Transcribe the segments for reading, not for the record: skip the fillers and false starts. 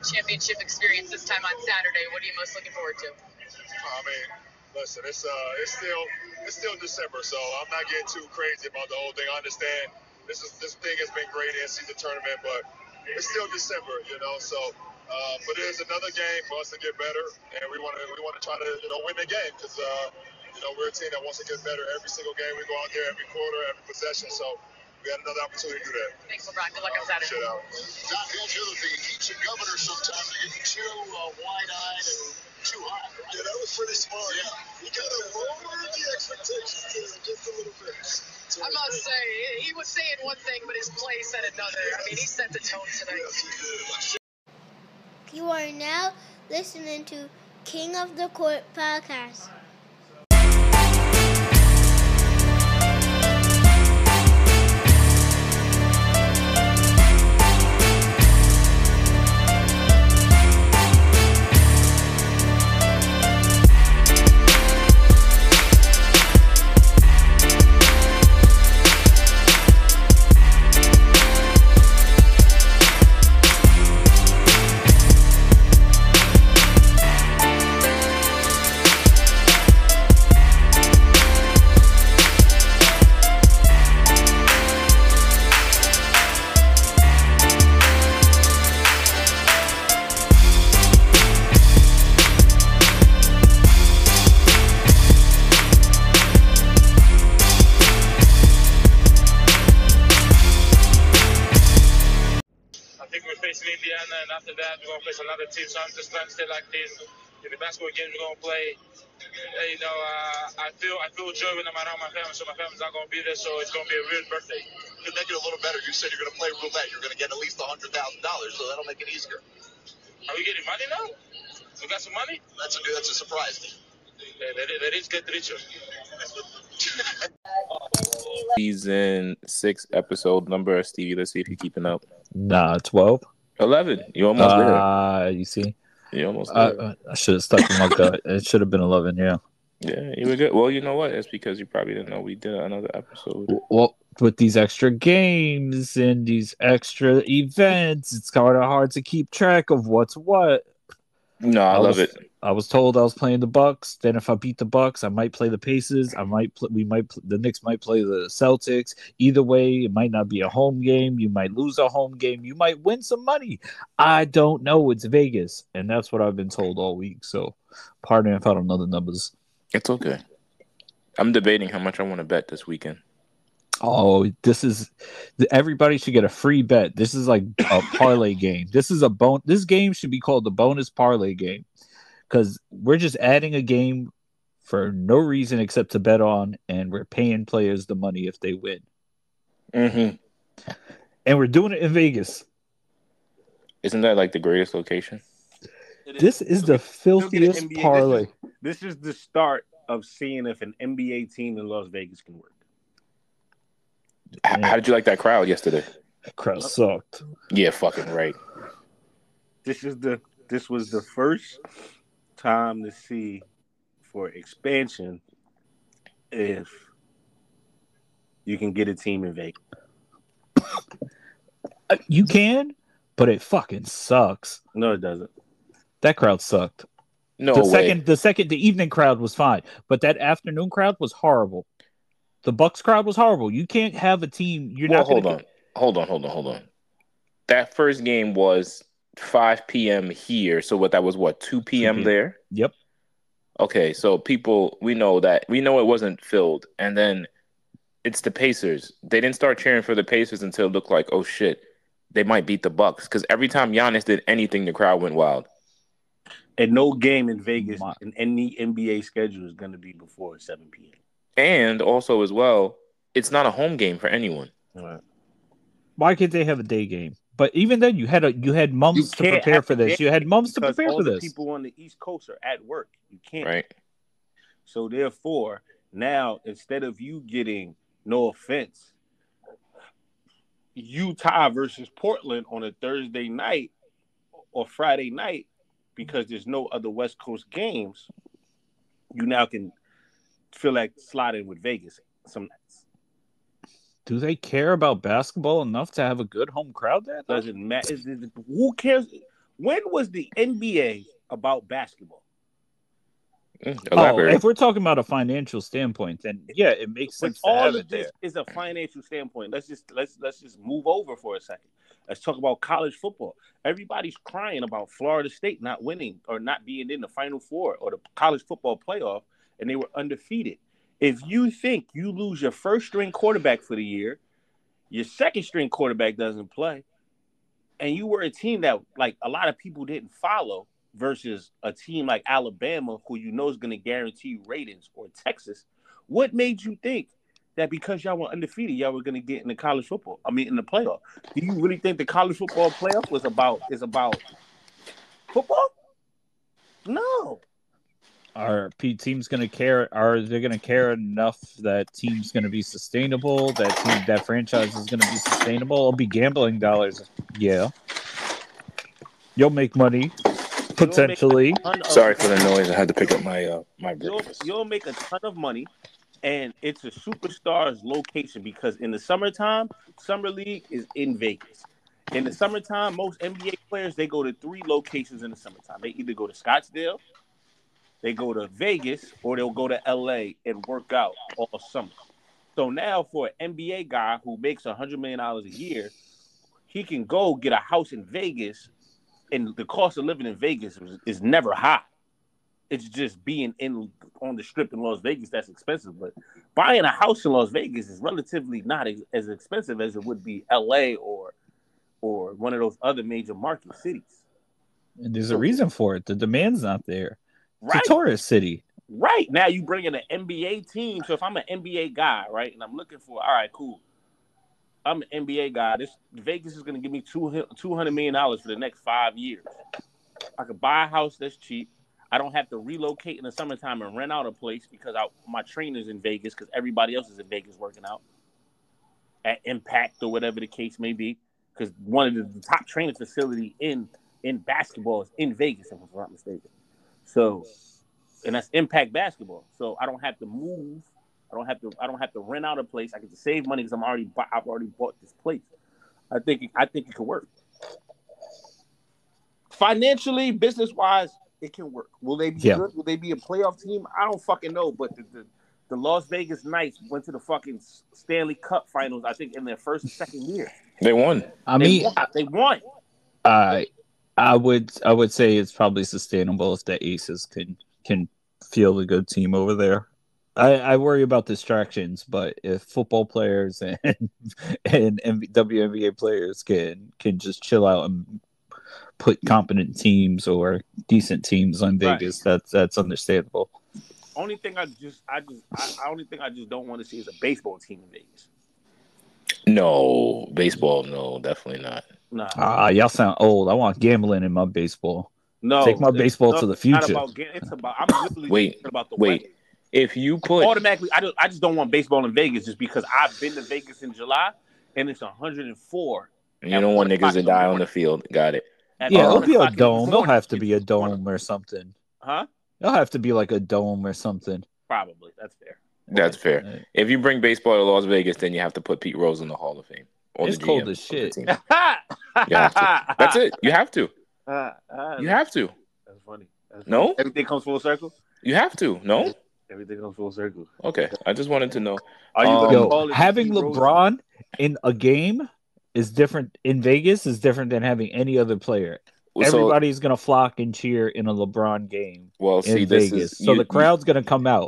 championship experience this time on Saturday. What are you most looking forward to? I mean, listen, it's still December, so I'm not getting too crazy about the whole thing. I understand this thing has been great in season tournament, but it's still December, So, but it is another game for us to get better, and we want to try to win the game because we're a team that wants to get better every single game. We go out there every quarter, every possession, so we had another opportunity to do that. Thanks, LeBron. Good luck on Saturday. Shut out. Doc, that's the other thing. It keeps you governor sometimes. You get too wide-eyed and too hot. Right? Yeah, that was pretty smart. Yeah. You got to lower the expectations just a little bit. I must say, he was saying one thing, but his play said another. I mean, he set the tone tonight. Yes, he did. You are now listening to King of the Court podcast. Indiana, and after that, we're going to face another team. So I'm just trying to stay like this. In the basketball games we're going to play, I feel joy when I'm around my family, so my family's not going to be there, so it's going to be a weird birthday. To make it a little better, you said you're going to play roulette. You're going to get at least $100,000, so that'll make it easier. Are we getting money now? We got some money? That's a surprise. The rich get richer. Season 6 episode number, Stevie. Let's see if you're keeping up. Nah, 12. 11. You almost there. You see? You almost there. I should have stuck with my gut. It should have been 11, yeah. Yeah, you were good. Well, you know what? It's because you probably didn't know we did another episode. Well, with these extra games and these extra events, it's kind of hard to keep track of what's what. No, I love it. I was told I was playing the Bucks. Then if I beat the Bucks, I might play the Pacers. The Knicks might play the Celtics. Either way, it might not be a home game. You might lose a home game. You might win some money. I don't know. It's Vegas, and that's what I've been told all week. So, pardon me if I don't know the numbers. It's okay. I'm debating how much I want to bet this weekend. Oh, everybody should get a free bet. This is like a parlay game. This game should be called the bonus parlay game because we're just adding a game for no reason except to bet on, and we're paying players the money if they win. Mm-hmm. And we're doing it in Vegas. Isn't that like the greatest location? This is the filthiest parlay. This is the start of seeing if an NBA team in Las Vegas can work. How did you like that crowd yesterday? That crowd sucked. Yeah, fucking right. This was the first time to see for expansion if you can get a team in Vegas. You can, but it fucking sucks. No, it doesn't. That crowd sucked. No way. The evening crowd was fine, but that afternoon crowd was horrible. The Bucks crowd was horrible. You can't have a team. Hold on. That first game was 5 p.m. here. So that was 2 p.m. there? Yep. Okay, so we know it wasn't filled. And then it's the Pacers. They didn't start cheering for the Pacers until it looked like, oh shit, they might beat the Bucks. Because every time Giannis did anything, the crowd went wild. And no game in Vegas in any NBA schedule is going to be before 7 p.m. And also, as well, it's not a home game for anyone. Right. Why can't they have a day game? But even then, you had months to prepare for this. You had months to prepare for this. People on the East Coast are at work. You can't. Right. So therefore, now instead of you getting, no offense, Utah versus Portland on a Thursday night or Friday night, because there's no other West Coast games, you now can feel like sliding with Vegas some nights. Do they care about basketball enough to have a good home crowd there? Doesn't matter. Who cares? When was the NBA about basketball? Elaborate. If we're talking about a financial standpoint, then yeah, it makes But sense to all have of it this there. is a financial standpoint. Let's just move over for a second. Let's talk about college football. Everybody's crying about Florida State not winning or not being in the Final Four or the college football playoff, and they were undefeated. If you think you lose your first string quarterback for the year, your second string quarterback doesn't play, and you were a team that like a lot of people didn't follow versus a team like Alabama, who you know is going to guarantee ratings, or Texas, what made you think that because y'all were undefeated, y'all were going to get in the college football? I mean, in the playoff. Do you really think the college football playoff is about football? No. Are teams going to care? Are they going to care enough that team's going to be sustainable? That franchise is going to be sustainable? It'll be gambling dollars. Yeah, you'll make money potentially. Sorry for the noise. I had to pick up my breakfast. You'll make a ton of money, and it's a superstar's location because in the summertime, summer league is in Vegas. In the summertime, most NBA players, they go to 3 locations in the summertime. They either go to Scottsdale, they go to Vegas, or they'll go to LA and work out all summer. So now for an NBA guy who makes $100 million a year, he can go get a house in Vegas, and the cost of living in Vegas is never high. It's just being on the strip in Las Vegas that's expensive. But buying a house in Las Vegas is relatively not as expensive as it would be LA or one of those other major market cities. And there's a reason for it. The demand's not there. Right. It's a tourist city. Right. Now you bring in an NBA team. So if I'm an NBA guy, right, and I'm looking for, all right, cool. I'm an NBA guy. Vegas is going to give me $200 million for the next 5 years. I could buy a house that's cheap. I don't have to relocate in the summertime and rent out a place because my trainer's in Vegas because everybody else is in Vegas working out at Impact or whatever the case may be. Because one of the top training facility in basketball is in Vegas, if I'm not mistaken. So, and that's Impact Basketball. So I don't have to move. I don't have to rent out a place. I get to save money because I've already bought this place. I think it could work. Financially, business wise, it can work. Will they be good? Will they be a playoff team? I don't fucking know. But the Las Vegas Knights went to the fucking Stanley Cup Finals, I think, in their first and second year. They won. They won. I would say it's probably sustainable if the Aces can field a good team over there. I worry about distractions, but if football players and WNBA players can just chill out and put competent teams or decent teams on Vegas, that's understandable. Only thing I just don't want to see is a baseball team in Vegas. No, baseball, no, definitely not. Nah. Y'all sound old. I want gambling in my baseball. No, take my baseball to the future. It's about. I'm literally thinking about the weather. If you put automatically, I just don't want baseball in Vegas just because I've been to Vegas in July and it's 104. And you don't want niggas to die on the field. Got it. It'll be a dome. It'll have to be a dome or something. Huh? It'll have to be like a dome or something. Probably. That's fair. That's fair. If you bring baseball to Las Vegas, then you have to put Pete Rose in the Hall of Fame. It's cold as shit. You have to. That's it. You have to. You have to. That's funny. No? Everything comes full circle? You have to. No? Everything comes full circle. Okay. I just wanted to know. Having LeBron in a game is different in Vegas is different than having any other player. Everybody's gonna flock and cheer in a LeBron game. Well, see, Vegas, so the crowd's gonna come out.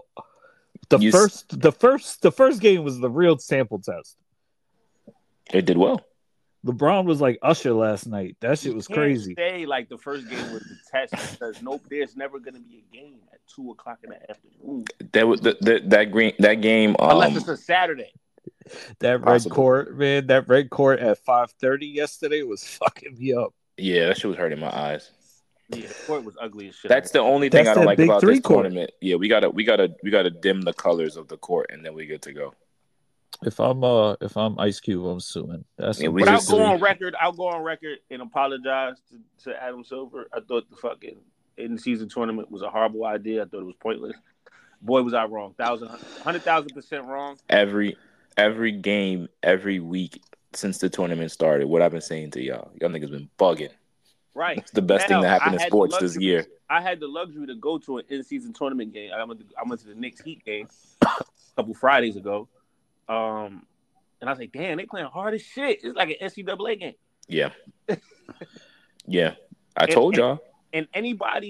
The first game was the real sample test. It did well. LeBron was like Usher last night. That shit was crazy. Say like the first game was the test because there's never gonna be a game at 2:00 in the afternoon. That was that game. Unless it's a Saturday. That red court, man. That red court at 5:30 yesterday was fucking me up. Yeah, that shit was hurting my eyes. Yeah, the court was ugly as shit. That's the only thing I don't like about this tournament. Yeah, we gotta dim the colors of the court and then we good to go. If I'm Ice Cube, I'm suing. But I'll go on record and apologize to Adam Silver. I thought the fucking in-season tournament was a horrible idea. I thought it was pointless. Boy, was I wrong. 100,000% wrong. Every game, every week since the tournament started, what I've been saying to y'all niggas been bugging. Right. It's the best thing Now, that happened in I had sports the this luxury- year. I had the luxury to go to an in-season tournament game. I went to the Knicks Heat game a couple Fridays ago. And I was like, damn, they playing hard as shit. It's like an NCAA game. Yeah. Yeah. I told y'all. And anybody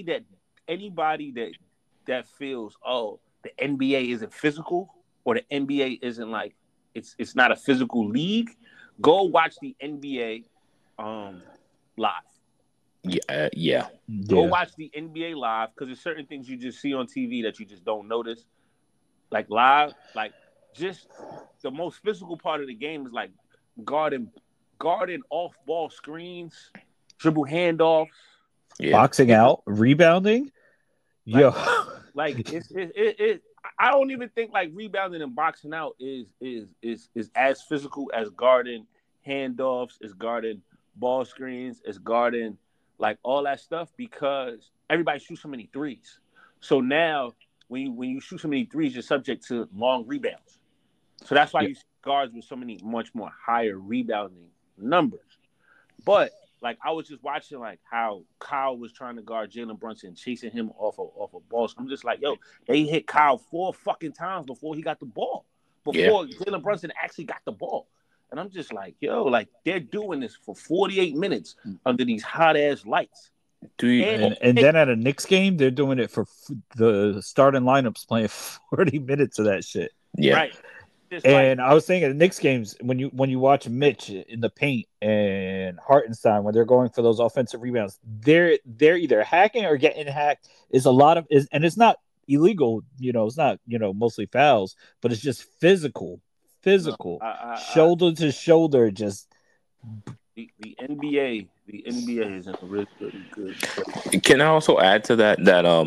that feels, oh, the NBA isn't physical or the NBA isn't like it's not a physical league, go watch the NBA live. Yeah. Go watch the NBA live because there's certain things you just see on TV that you just don't notice. Like live, like just the most physical part of the game is like guarding off-ball screens, dribble handoffs, boxing out, rebounding. Yo, like it. I don't even think like rebounding and boxing out is as physical as guarding handoffs, is guarding ball screens, is guarding like all that stuff because everybody shoots so many threes. So now when you shoot so many threes, you're subject to long rebounds. So that's why you see guards with so many much more higher rebounding numbers. But like I was just watching like how Kyle was trying to guard Jalen Brunson, chasing him off a ball. So I'm just like, yo, they hit Kyle 4 fucking times before he got the ball. Before Jalen Brunson actually got the ball. And I'm just like, yo, like they're doing this for 48 minutes under these hot ass lights. And then at a Knicks game, they're doing it for the starting lineups playing 40 minutes of that shit. Yeah. Right. And I was saying at the Knicks games, when you watch Mitch in the paint and Hartenstein when they're going for those offensive rebounds, they're either hacking or getting hacked. Is a lot of and it's not illegal, it's not mostly fouls, but it's just physical, shoulder to shoulder. Just the NBA is in a really good place. Can I also add to that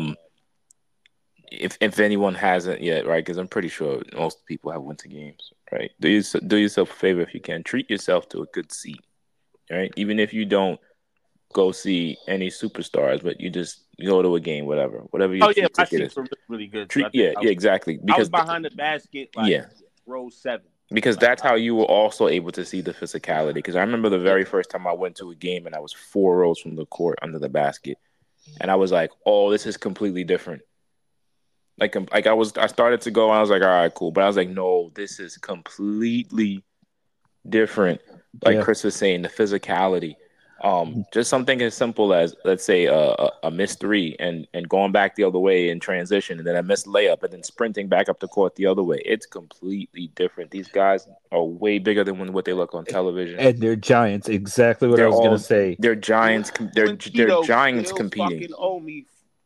if anyone hasn't yet, right? Because I'm pretty sure most people have went to games, right? Do yourself a favor if you can. Treat yourself to a good seat, right? Even if you don't go see any superstars, but you just go to a game, whatever your my ticket is. seats were really good. Exactly. Because I was behind the basket, row 7. Because that's how you were also able to see the physicality. Because I remember the very first time I went to a game and I was 4 rows from the court under the basket, and I was like, "Oh, this is completely different." Like I started to go and I was like, all right, cool. But I was like, no, this is completely different. Like Chris was saying, the physicality. Just something as simple as, let's say, a missed 3 and going back the other way in transition, and then a missed layup, and then sprinting back up the court the other way. It's completely different. These guys are way bigger than what they look on television. And they're giants. Exactly what I was going to say. They're giants. They're giants competing. Fucking owe me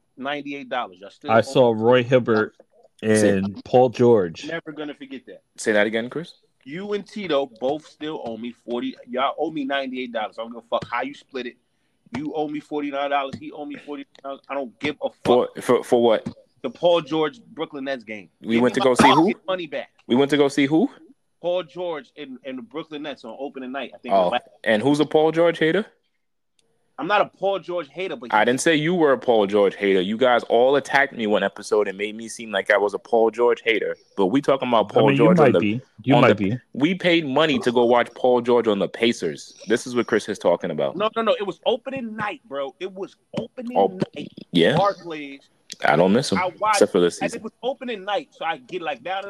$98. I saw Roy Hibbert and Paul George. Never gonna forget that. Say that again, Chris. You and Tito both still owe me $40. Y'all owe me $98. I don't give a fuck how you split it. You owe me $49. He owe me $40. I don't give a fuck. For what? The Paul George Brooklyn Nets game. We went to go see who? Money back. We went to go see who? Paul George and the Brooklyn Nets on opening night. I think. Oh, and who's a Paul George hater? I'm not a Paul George hater, but I didn't say you were a Paul George hater. You guys all attacked me one episode and made me seem like I was a Paul George hater. But we talking about Paul George. You might be. We paid money to go watch Paul George on the Pacers. This is what Chris is talking about. No. It was opening night, bro. It was opening night. Yeah. Barclays. I don't miss him. Except for this season. And it was opening night, so I get like now that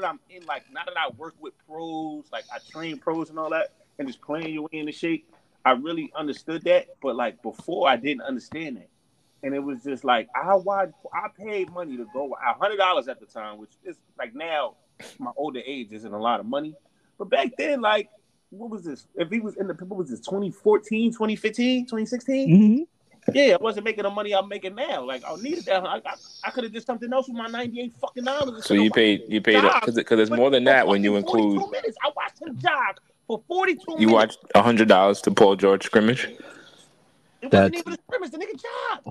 I work with pros, like I train pros and all that, and just playing your way into shape. I really understood that, but like before, I didn't understand that, and it was just like I paid money to go $100 at the time, which is like now my older age isn't a lot of money, but back then, like what was this? If he was in the what was this 2014, 2015, 2016? Mm-hmm. Yeah, I wasn't making the money I'm making now. Like I needed that. I could have did something else with my $98 fucking dollars. So you paid because it's more than that when you include. 42 minutes. I watched him jog. For 42 minutes. You watched $100 to Paul George scrimmage? It wasn't even a scrimmage. The nigga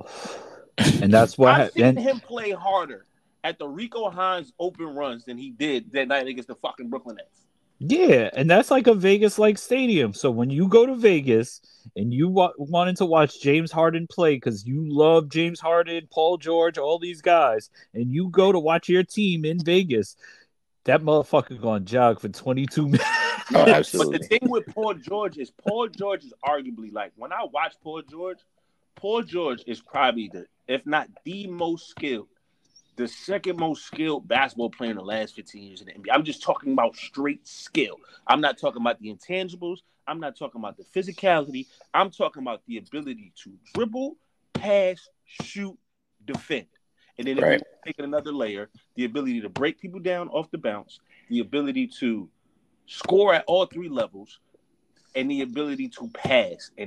job. And that's why I've seen him play harder at the Rico Hines open runs than he did that night against the fucking Brooklyn Nets. Yeah, and that's like a Vegas-like stadium. So when you go to Vegas and you wanted to watch James Harden play because you love James Harden, Paul George, all these guys, and you go to watch your team in Vegas, that motherfucker gonna jog for 22 minutes. Oh, absolutely. But the thing with Paul George is arguably like when I watch Paul George Paul George is probably if not the most skilled, the second most skilled basketball player in the last 15 years in the NBA. I'm just talking about straight skill. I'm not talking about the intangibles. I'm not talking about the physicality. I'm talking about the ability to dribble, pass, shoot, defend. And then if we take it another layer, the ability to break people down off the bounce, the ability to score at all three levels, and the ability to pass and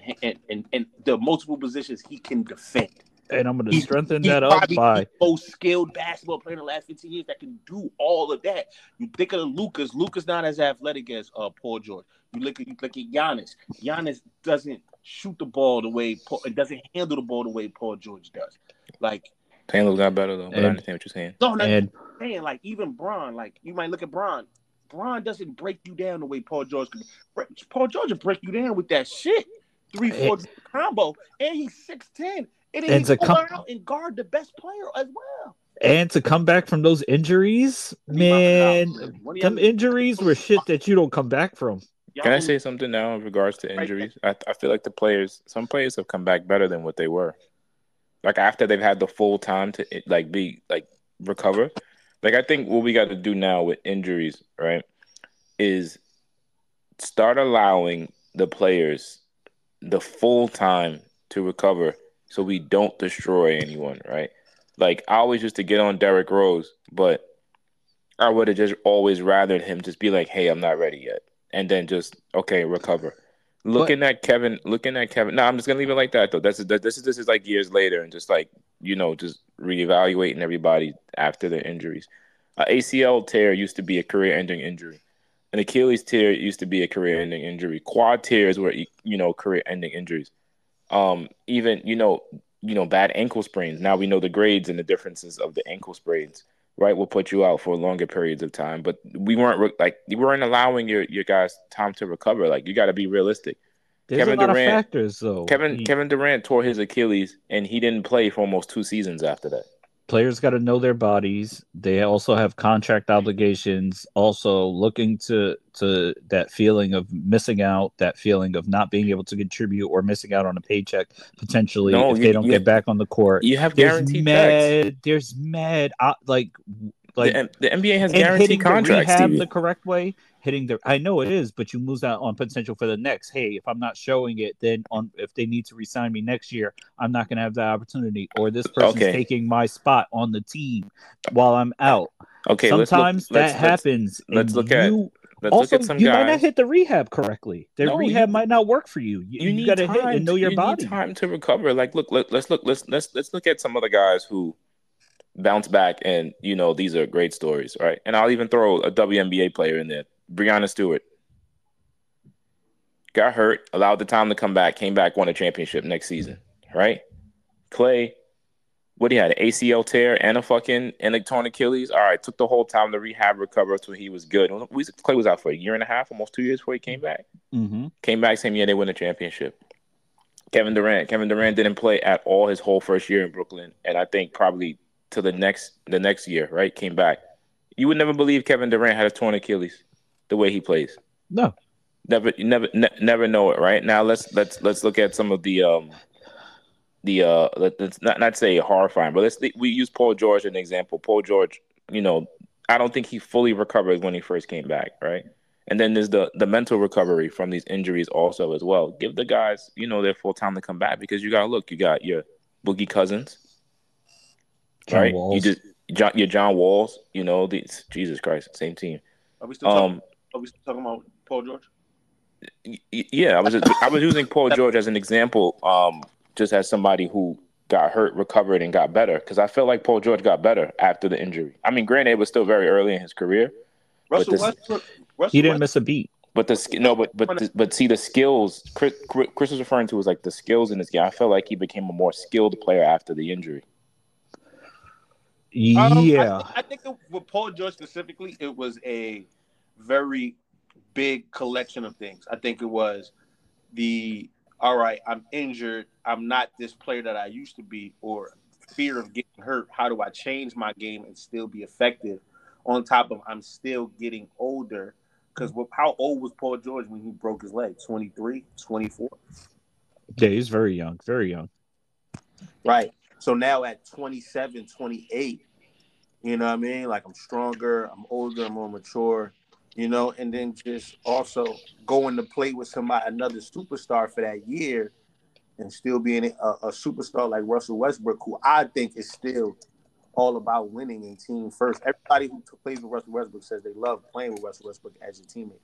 the multiple positions he can defend. And I'm going to strengthen that up by the most skilled basketball player in the last 15 years that can do all of that. You think of Lucas. Lucas not as athletic as Paul George. You look at Giannis. Giannis doesn't shoot the ball the way it doesn't handle the ball the way Paul George does. Like Taylor's got better though. But I understand what you're saying. No, I'm saying like even Bron. Like you might look at Bron. Bron doesn't break you down the way Paul George can. Paul George will break you down with that shit. 3-4 combo, and he's 6'10". And he go out and guard the best player as well. And to come back from those injuries, man, them injuries were shit that you don't come back from. Can I say something now in regards to injuries? I feel like some players have come back better than what they were. Like after they've had the full time to recover. Like I think what we got to do now with injuries, right, is start allowing the players the full time to recover so we don't destroy anyone, right? Like I always used to get on Derrick Rose, but I would have just always rathered him just be like, hey, I'm not ready yet. And then just, okay, recover. Looking at Kevin. No, I'm just gonna leave it like that though. This is like years later and just like, just reevaluating everybody after their injuries. ACL tear used to be a career-ending injury. An Achilles tear used to be a career-ending injury. Quad tears were, career-ending injuries. Even bad ankle sprains. Now we know the grades and the differences of the ankle sprains, right? Will put you out for longer periods of time. But you weren't allowing your guys time to recover. Like you got to be realistic. There's a lot of factors, though. Kevin Durant tore his Achilles, and he didn't play for almost 2 seasons after that. Players got to know their bodies. They also have contract obligations. Also, looking to that feeling of missing out, that feeling of not being able to contribute or missing out on a paycheck potentially if they don't get back on the court. You have guaranteed checks. There's mad the NBA has guaranteed contracts. Hitting the rehab the correct way. I know it is, but you lose out on potential for the next. Hey, if I'm not showing it, then if they need to re-sign me next year, I'm not going to have that opportunity. Or this person's taking my spot on the team while I'm out. Okay, sometimes that happens. Let's look at some you guys. might not hit the rehab correctly. Rehab might not work for you. You got to hit and know your body. You need time to recover. Like, let's look at some of the guys who bounce back, and these are great stories, right? And I'll even throw a WNBA player in there. Breanna Stewart got hurt, allowed the time to come back, came back, won a championship next season, right? Clay, what he had, an ACL tear and a torn Achilles. All right, took the whole time to rehab, recover until he was good. Clay was out for a year and a half, almost 2 years before he came back. Mm-hmm. Came back same year they won a championship. Kevin Durant didn't play at all his whole first year in Brooklyn, and I think probably to the next year, right? Came back. You would never believe Kevin Durant had a torn Achilles the way he plays. No. Never know it, right? Now let's look at some of let's not say horrifying, but we use Paul George as an example. Paul George, I don't think he fully recovered when he first came back, right? And then there's the mental recovery from these injuries also as well. Give the guys, their full time to come back, because you got your Boogie Cousins, John right? Walls. Your John Walls, Jesus Christ, same team. Are we still talking about Paul George? Yeah, I was using Paul George as an example, just as somebody who got hurt, recovered, and got better. Because I felt like Paul George got better after the injury. I mean, granted, it was still very early in his career. He didn't miss a beat. But see the skills. Chris was referring to as like the skills in this game. I felt like he became a more skilled player after the injury. Yeah, I think with Paul George specifically, it was a very big collection of things. I think it was all right, I'm injured, I'm not this player that I used to be, or fear of getting hurt. How do I change my game and still be effective? On top of I'm still getting older, because how old was Paul George when he broke his leg? 23, 24? Yeah, he's very young, very young. Right. So now at 27, 28, you know what I mean? Like I'm stronger, I'm older, I'm more mature, you know, and then just also going to play with another superstar for that year and still being a superstar like Russell Westbrook, who I think is still all about winning a team first. Everybody who plays with Russell Westbrook says they love playing with Russell Westbrook as a teammate.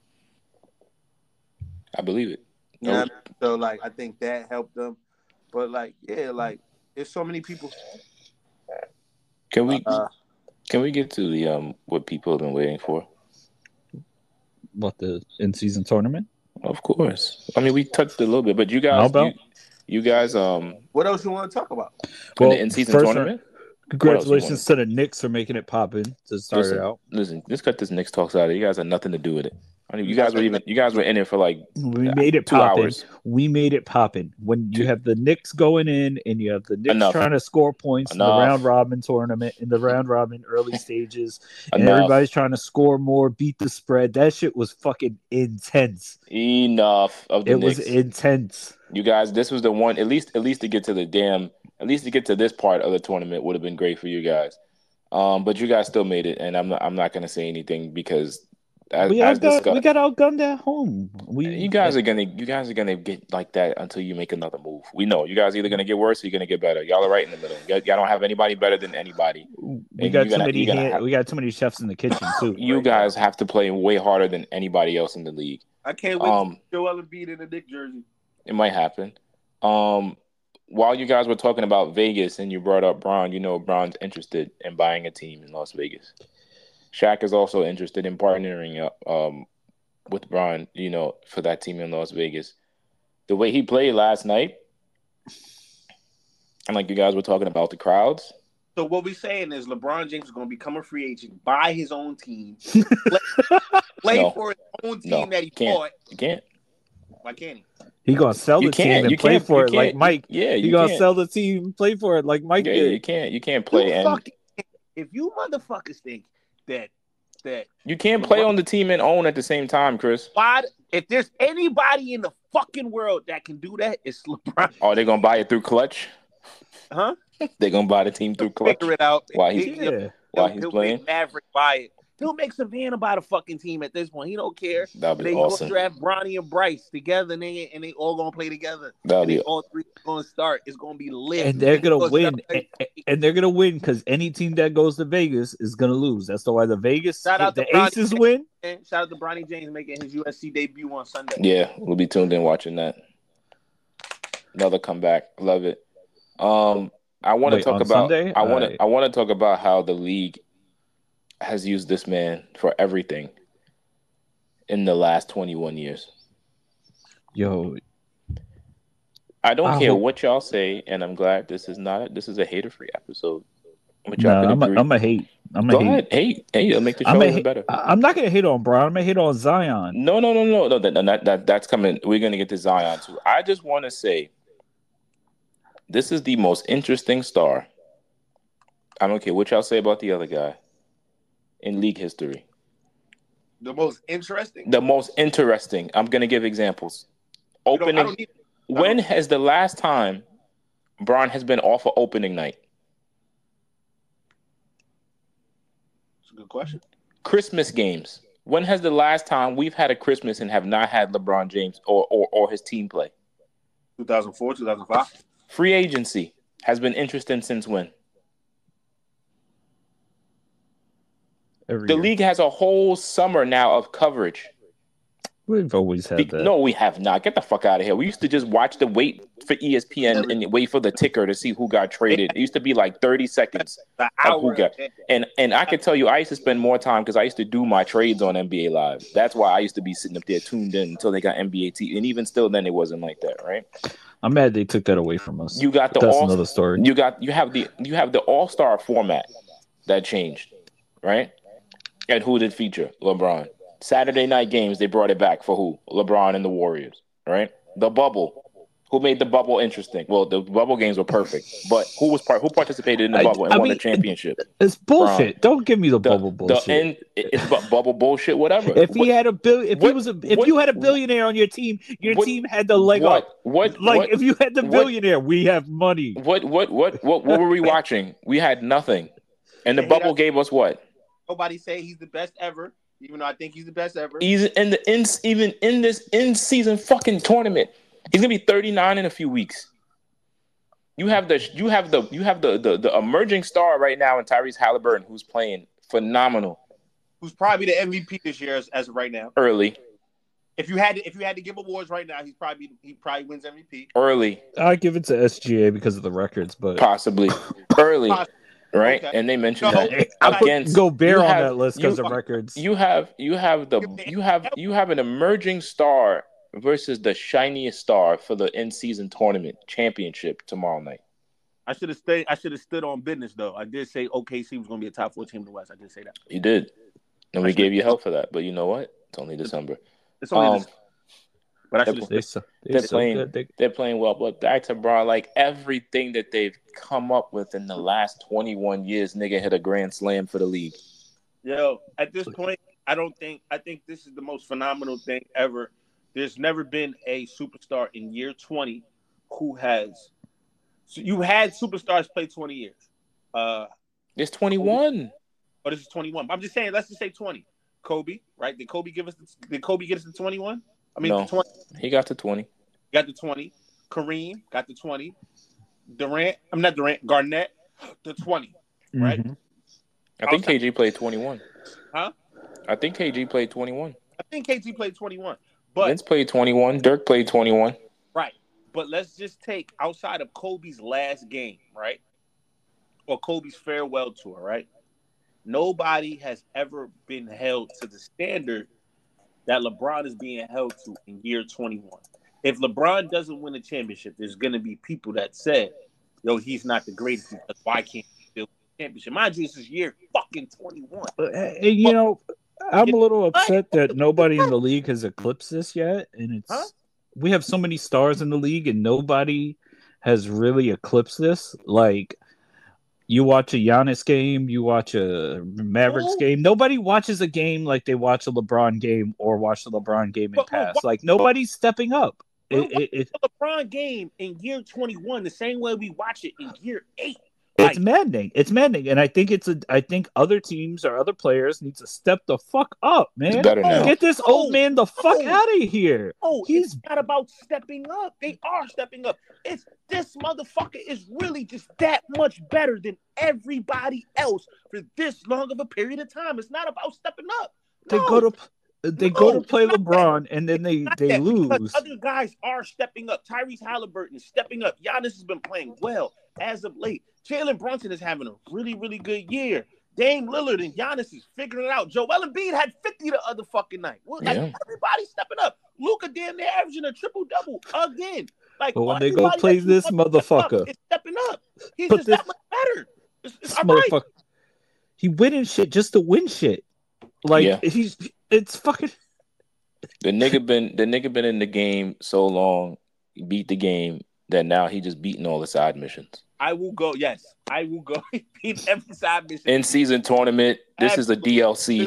I believe it. You know what I mean? So, like, I think that helped them. But, like, yeah, like, there's so many people. Can we get to the what people have been waiting for? What, the in-season tournament? Of course. I mean, we touched a little bit, but you guys, you guys, what else you want to talk about? Well, the in-season tournament. Congratulations to the Knicks for making it poppin' to start it out. Listen, let's cut this Knicks talks out of it. You guys had nothing to do with it. I mean, you guys were in it for like we made it 2 hours. We made it poppin'. When you have the Knicks going in and you have the Knicks trying to score points in the round robin tournament, in the round robin early stages, and everybody's trying to score more, beat the spread. That shit was fucking intense. Enough of the Knicks. It was intense. You guys, this was the one. At least to get to this part of the tournament would have been great for you guys. But you guys still made it, and I'm not going to say anything because we got outgunned at home. You guys are gonna get like that until you make another move. We know you guys are either gonna get worse or you're gonna get better. Y'all are right in the middle. Y'all don't have anybody better than anybody. We got too many chefs in the kitchen too. You guys have to play way harder than anybody else in the league. I can't wait to Joel Embiid in the Knicks jersey. It might happen. While you guys were talking about Vegas and you brought up Bron, you know Bron's interested in buying a team in Las Vegas. Shaq is also interested in partnering with Bron, you know, for that team in Las Vegas. The way he played last night, and like you guys were talking about the crowds. So what we're saying is LeBron James is going to become a free agent, buy his own team, play for his own team that he bought. You can't. Why can't he? He gonna sell the team and play for it like Mike. Yeah, he gonna sell the team and play for it like Mike did. You can't play. If you motherfuckers think that you can't play on the team and own at the same time, Chris. Why? If there's anybody in the fucking world that can do that, it's LeBron. Oh, they're gonna buy it through Clutch? Huh? They're gonna buy the team through Clutch. Figure it out. While he's playing. Make Maverick buy it. He'll make Savannah buy the fucking team at this point. He don't care. That'd be they awesome. Go draft Bronny and Bryce together, and they all gonna play together. All three gonna start. It's gonna be lit. And they're gonna win. And they're gonna win because any team that goes to Vegas is gonna lose. That's why the Aces win. Shout out to Bronny James making his USC debut on Sunday. Yeah, we'll be tuned in watching that. Another comeback. Love it. I want to talk about. Sunday? I want to talk about how the league has used this man for everything in the last 21 years. Yo, I don't care what y'all say, and I'm glad this is a hater-free episode. I'm a hate. Go ahead, hate. Hey, it'll make the show even better. I'm not gonna hate on Bron. I'm gonna hate on Zion. No. That's coming. We're gonna get to Zion too. I just want to say, this is the most interesting star. I don't care what y'all say about the other guy in league history. The most interesting? The most interesting. I'm going to give examples. When has the last time Bron has been off of opening night? That's a good question. Christmas games. When has the last time we've had a Christmas and have not had LeBron James or his team play? 2004, 2005. Free agency has been interesting since when? The league has a whole summer now of coverage. We've always had that. No, we have not. Get the fuck out of here. We used to just watch the wait for ESPN and wait for the ticker to see who got traded. It used to be like 30 seconds of who got. And I can tell you, I used to spend more time because I used to do my trades on NBA Live. That's why I used to be sitting up there tuned in until they got NBA TV. And even still, then it wasn't like that, right? I'm mad they took that away from us. You got that's another story. You have the All-Star format that changed, right? And who did feature? LeBron. Saturday night games, they brought it back for who? LeBron and the Warriors, right? The bubble. Who made the bubble interesting? Well, the bubble games were perfect, but who participated in the bubble and won the championship? It's bullshit. Don't give me the bubble bullshit. It's bubble bullshit. Whatever. If he had a billion, if you had a billionaire on your team had the leg up. If you had the billionaire, we have money. What were we watching? We had nothing, and the bubble gave us what? Nobody say he's the best ever, even though I think he's the best ever. Even in this in-season fucking tournament. He's gonna be 39 in a few weeks. You have the emerging star right now in Tyrese Halliburton, who's playing phenomenal. Who's probably the MVP this year as of right now. Early. If you had to give awards right now, he probably wins MVP. Early. I give it to SGA because of the records, but possibly early. Right, okay. And they mentioned that I put Gobert on that list because of records. You have an emerging star versus the shiniest star for the in-season tournament championship tomorrow night. I should have stood on business though. I did say OKC was going to be a top 4 team in the West. I did say that. You did, and we gave you help for that. But you know what? It's only December. It's only December. But they're playing well. But back to Bron, like everything that they've come up with in the last 21 years, nigga hit a grand slam for the league. Yo, at this point, I think this is the most phenomenal thing ever. There's never been a superstar in year 20 who has. So you had superstars play 20 years. It's 21. Oh, this is 21. I'm just saying. Let's just say 20. Kobe, right? Did Kobe get us to 21? I mean, no, 20. He got to 20. Got the 20. Kareem got the 20. Garnett, the 20. Right? Mm-hmm. I think KG played 21. Huh? I think KG played 21. I think KG played 21. But Vince played 21. Dirk played 21. Right. But let's just take outside of Kobe's last game, right? Or Kobe's farewell tour, right? Nobody has ever been held to the standard that LeBron is being held to in year 21. If LeBron doesn't win a championship, there's going to be people that say, yo, he's not the greatest. Because why can't he still win a championship? Mind you, this is year fucking 21. I'm a little upset that nobody in the league has eclipsed this yet. And we have so many stars in the league and nobody has really eclipsed this. Like, you watch a Giannis game, you watch a Mavericks game. Nobody watches a game like they watch a LeBron game or watch the LeBron game in past. Like, nobody's stepping up. It's a LeBron game in year 21 the same way we watch it in year 8. It's maddening. And I think other teams or other players need to step the fuck up, man. It's better now. Get this old man the fuck out of here. It's not about stepping up. They are stepping up. It's this motherfucker is really just that much better than everybody else for this long of a period of time. It's not about stepping up. They go to play LeBron and then they lose. Because other guys are stepping up. Tyrese Halliburton is stepping up. Giannis has been playing well as of late. Jalen Brunson is having a really, really good year. Dame Lillard and Giannis is figuring it out. Joel Embiid had 50 the other fucking night. Everybody's stepping up. Luka damn near averaging a triple-double again. Like, but when they go play this motherfucker, it's stepping up. He's just that much better. It's all right. He winning shit just to win shit. Like it's fucking. The nigga been in the game so long, he beat the game that now he just beating all the side missions. I will go. Yes, I will go. He beat every side mission. In season tournament. This is a DLC.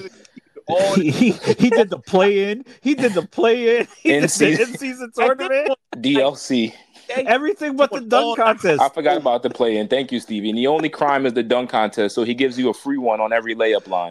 He did the play-in. He did the play-in. In season tournament. DLC. Everything but the dunk contest. I forgot about the play-in. Thank you, Stevie. And the only crime is the dunk contest, so he gives you a free one on every layup line.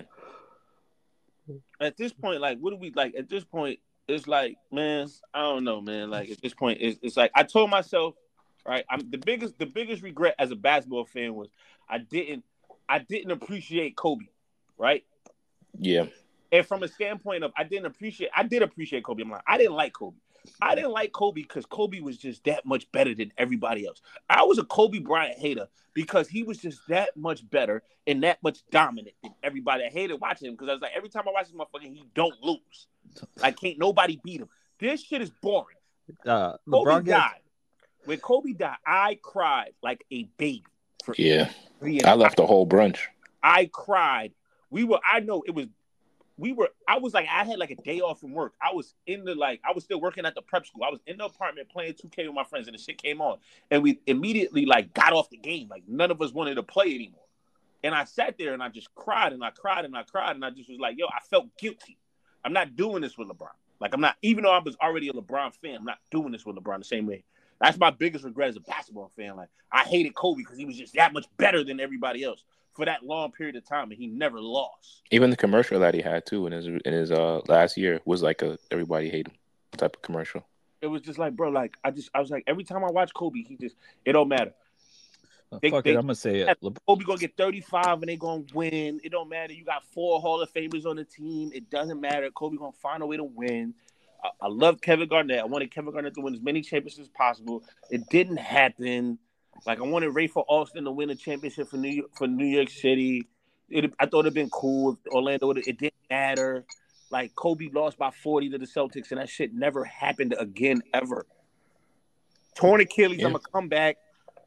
At this point, like, what do we like? At this point, it's like, man, I don't know, man. Like, at this point, it's like I told myself, right? The biggest regret as a basketball fan was I didn't appreciate Kobe, right? Yeah. And from a standpoint of I did appreciate Kobe. I'm like, I didn't like Kobe. I didn't like Kobe because Kobe was just that much better than everybody else. I was a Kobe Bryant hater because he was just that much better and that much dominant than everybody. I hated watching him because I was like, every time I watch this motherfucker, he don't lose. Like, can't nobody beat him. This shit is boring. Kobe died. When Kobe died, I cried like a baby. I left the whole brunch. I cried. I know it was I was like, I had like a day off from work. I was still working at the prep school. I was in the apartment playing 2K with my friends, and the shit came on. And we immediately like got off the game. Like none of us wanted to play anymore. And I sat there and I just cried and I cried and I cried. And I just was like, yo, I felt guilty. I'm not doing this with LeBron. Like I'm not, even though I was already a LeBron fan, I'm not doing this with LeBron the same way. That's my biggest regret as a basketball fan. Like I hated Kobe because he was just that much better than everybody else for that long period of time, and he never lost. Even the commercial that he had too in his last year was like a everybody hate him type of commercial. It was just like, bro, like I was like, every time I watch Kobe, it don't matter. I'm gonna say it. Kobe gonna get 35 and they gonna win. It don't matter. You got 4 Hall of Famers on the team. It doesn't matter. Kobe gonna find a way to win. I love Kevin Garnett. I wanted Kevin Garnett to win as many championships as possible. It didn't happen. Like I wanted Rafer Alston to win a championship for New York City. I thought it'd been cool if Orlando. It didn't matter. Like Kobe lost by 40 to the Celtics, and that shit never happened again ever. Torn Achilles. Yeah. I'm gonna come back.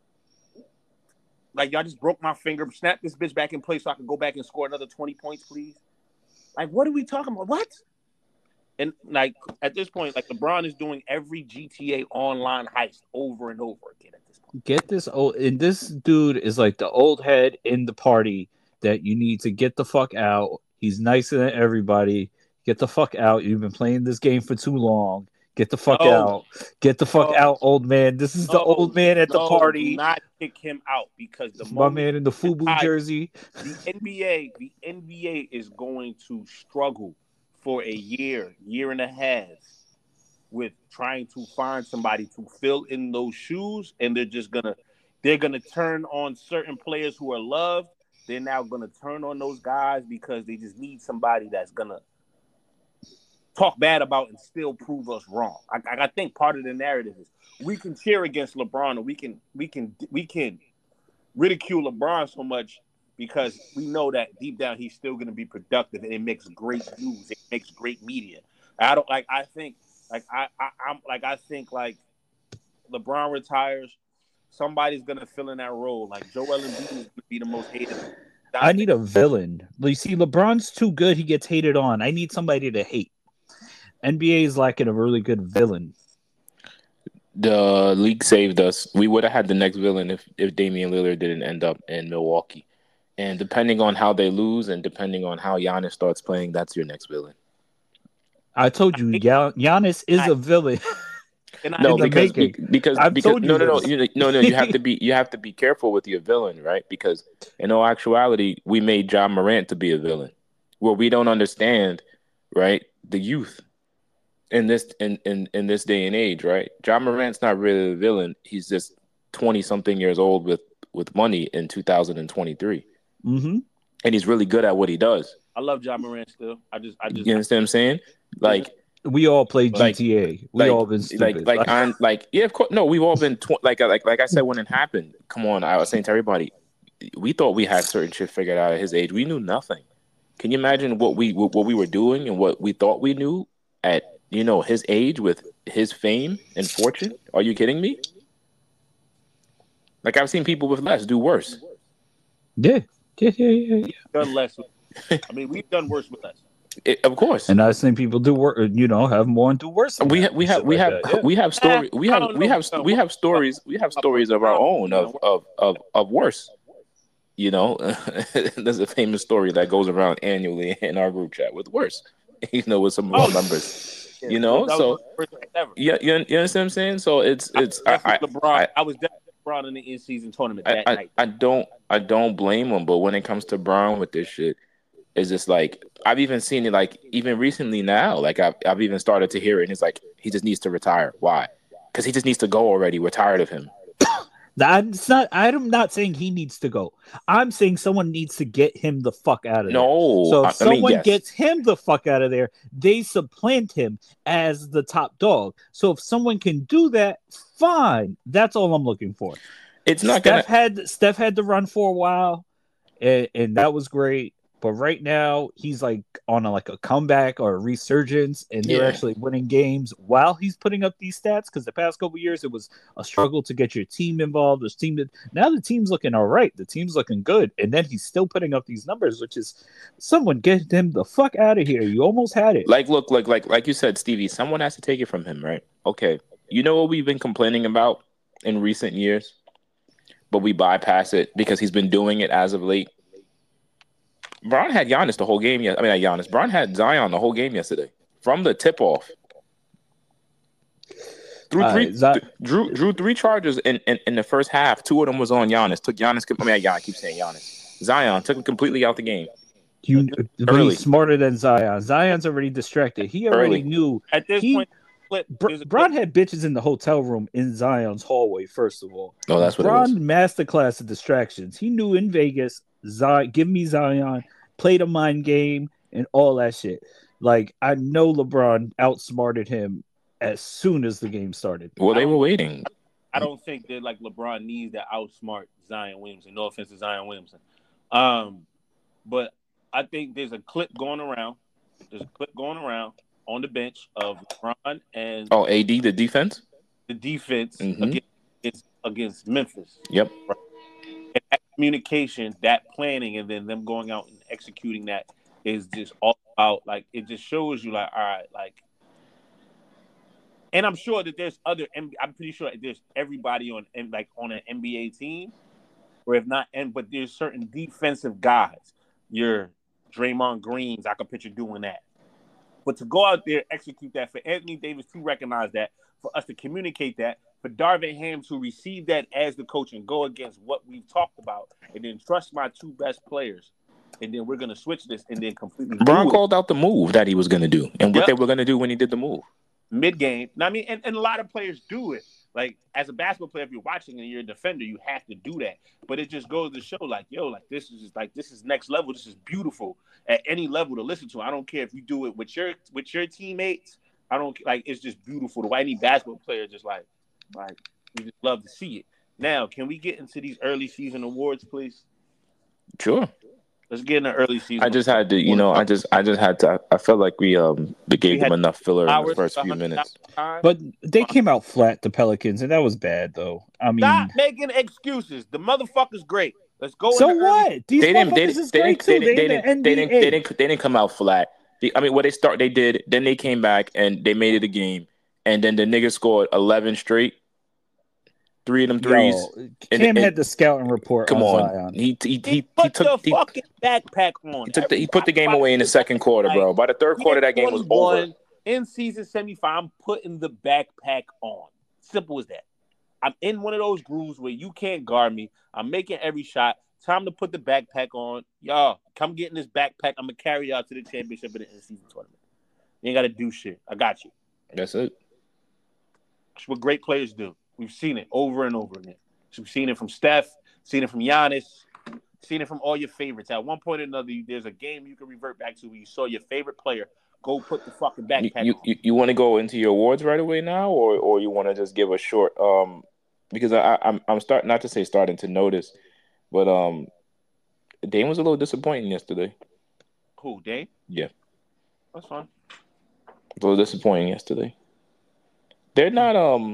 Like y'all just broke my finger. Snap this bitch back in place so I can go back and score another 20 points, please. Like what are we talking about? What? And like at this point, like LeBron is doing every GTA online heist over and over again at this point. Get this old, and this dude is like the old head in the party that you need to get the fuck out. He's nicer than everybody. Get the fuck out. You've been playing this game for too long. Get the fuck out. Get the fuck out, old man. This is the old man at the party. Do not kick him out because my man in the FUBU jersey. The NBA is going to struggle for a year and a half with trying to find somebody to fill in those shoes, and they're gonna turn on certain players who are loved. They're now gonna turn on those guys because they just need somebody that's gonna talk bad about and still prove us wrong. I think part of the narrative is we can cheer against LeBron and we can ridicule LeBron so much because we know that deep down he's still going to be productive and it makes great news. It makes great media. I think LeBron retires, somebody's going to fill in that role. Like Joel Embiid is going to be the most hated. I need a villain. You see, LeBron's too good. He gets hated on. I need somebody to hate. NBA is lacking a really good villain. The league saved us. We would have had the next villain if Damian Lillard didn't end up in Milwaukee. And depending on how they lose and depending on how Giannis starts playing, that's your next villain. I told you, Giannis is a villain. No, because no. You have to be careful with your villain, right? Because in all actuality, we made Ja Morant to be a villain, where we don't understand, right? The youth in this day and age, right? Ja Morant's not really a villain. He's just 20-something years old with money in 2023. Mm-hmm. And he's really good at what he does. I love Ja Morant still. I just you understand what I'm saying? Like we all play GTA. We all been stupid. Yeah, of course. No, we've all been like I said when it happened. Come on, I was saying to everybody, we thought we had certain shit figured out at his age. We knew nothing. Can you imagine what we were doing and what we thought we knew at his age with his fame and fortune? Are you kidding me? Like I've seen people with less do worse. Yeah. Done less. I mean, we've done worse with less. Of course. And I've seen people do work. Have more and do worse. We have stories of our own of worse. There's a famous story that goes around annually in our group chat with worse. With some of our members. You understand what I'm saying? So it's LeBron. I was definitely LeBron in the in-season tournament that night. I don't blame him, but when it comes to Brown with this shit, it's just like I've even seen it like even recently now. Like I've even started to hear it, and it's like he just needs to retire. Why? Because he just needs to go already. We're tired of him. I'm not saying he needs to go. I'm saying someone needs to get him the fuck out of there. No. So if someone gets him the fuck out of there, they supplant him as the top dog. So if someone can do that, fine. That's all I'm looking for. It's not Steph had to run for a while, and that was great. But right now, he's like on a comeback or a resurgence, and they're actually winning games while he's putting up these stats. Because the past couple years, it was a struggle to get your team involved. Now the team's looking all right. The team's looking good, and then he's still putting up these numbers, which is someone get him the fuck out of here. You almost had it. Like you said, Stevie, someone has to take it from him, right? Okay, you know what we've been complaining about in recent years, but we bypass it because he's been doing it as of late. Bron had Giannis the whole game. Not Giannis. Bron had Zion the whole game yesterday from the tip off. Drew 3 charges in the first half. 2 of them was on Giannis. I keep saying Giannis. Zion took him completely out the game. But he's smarter than Zion. Zion's already distracted. He already knew at this point. Bron had bitches in the hotel room in Zion's hallway. First of all, that's what Bron it was. Masterclass of distractions. He knew in Vegas, give me Zion, play the mind game, and all that shit. Like, I know LeBron outsmarted him as soon as the game started. Well, they were waiting. I don't think that LeBron needs to outsmart Zion Williamson. No offense to Zion Williamson, but I think there's a clip going around. On the bench of LeBron and AD, the defense. The defense against Memphis. Yep. Right? And that communication, that planning, and then them going out and executing that is just all about it just shows you all right, and I'm sure that there's other. I'm pretty sure there's everybody on an NBA team, or if not, but there's certain defensive guys. Your Draymond Greens, I could picture doing that. But to go out there, execute that, for Anthony Davis to recognize that, for us to communicate that, for Darvin Ham to receive that as the coach and go against what we've talked about, and then trust my 2 best players, and then we're going to switch this and then completely Bron called out the move that he was going to do and what they were going to do when he did the move. Mid-game. And a lot of players do it. As a basketball player, if you're watching and you're a defender, you have to do that. But it just goes to show, this is next level. This is beautiful at any level to listen to. I don't care if you do it with your teammates. I don't it's just beautiful. The way any basketball player just you just love to see it. Now, can we get into these early season awards, please? Sure. Let's get in the early season. I just had to, I felt like we gave them enough filler in the first few minutes. But they came out flat, the Pelicans, and that was bad, though. I mean, stop making excuses. The motherfucker's great. Let's go. So what? These motherfuckers is great too. They didn't come out flat. They did. Then they came back and they made it a game. And then the niggas scored 11 straight. 3 of them threes. Cam had the scouting report. Come on. Zion. He put the fucking backpack on. He put the game away in the second quarter, bro. By the third quarter, that game was over. In season 75, I'm putting the backpack on. Simple as that. I'm in one of those grooves where you can't guard me. I'm making every shot. Time to put the backpack on. Y'all, come get in this backpack. I'm going to carry y'all to the championship in the in-season tournament. You ain't got to do shit. I got you. That's it. That's what great players do. We've seen it over and over again. So we've seen it from Steph, seen it from Giannis, seen it from all your favorites. At one point or another, there's a game you can revert back to where you saw your favorite player go put the fucking backpack on. You want to go into your awards right away now, or you want to just give a short because I'm starting to notice, but Dame was a little disappointing yesterday. Who, Dame? Yeah. That's fine. A little disappointing yesterday. They're not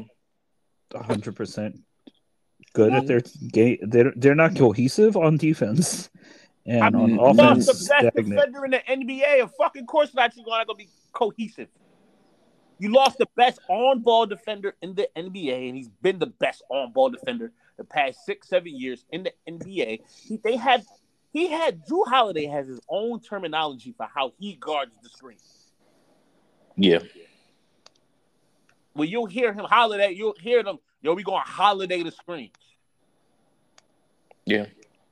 100% good at their game. They're not cohesive on defense, and on offense, the best defender in the NBA. Of fucking course not. You're not gonna be cohesive. You lost the best on-ball defender in the NBA, and he's been the best on-ball defender the past 6-7 years in the NBA. Drew Holiday has his own terminology for how he guards the screen. Yeah. When you'll hear him holiday, you'll hear them, we going to holiday the screen. Yeah.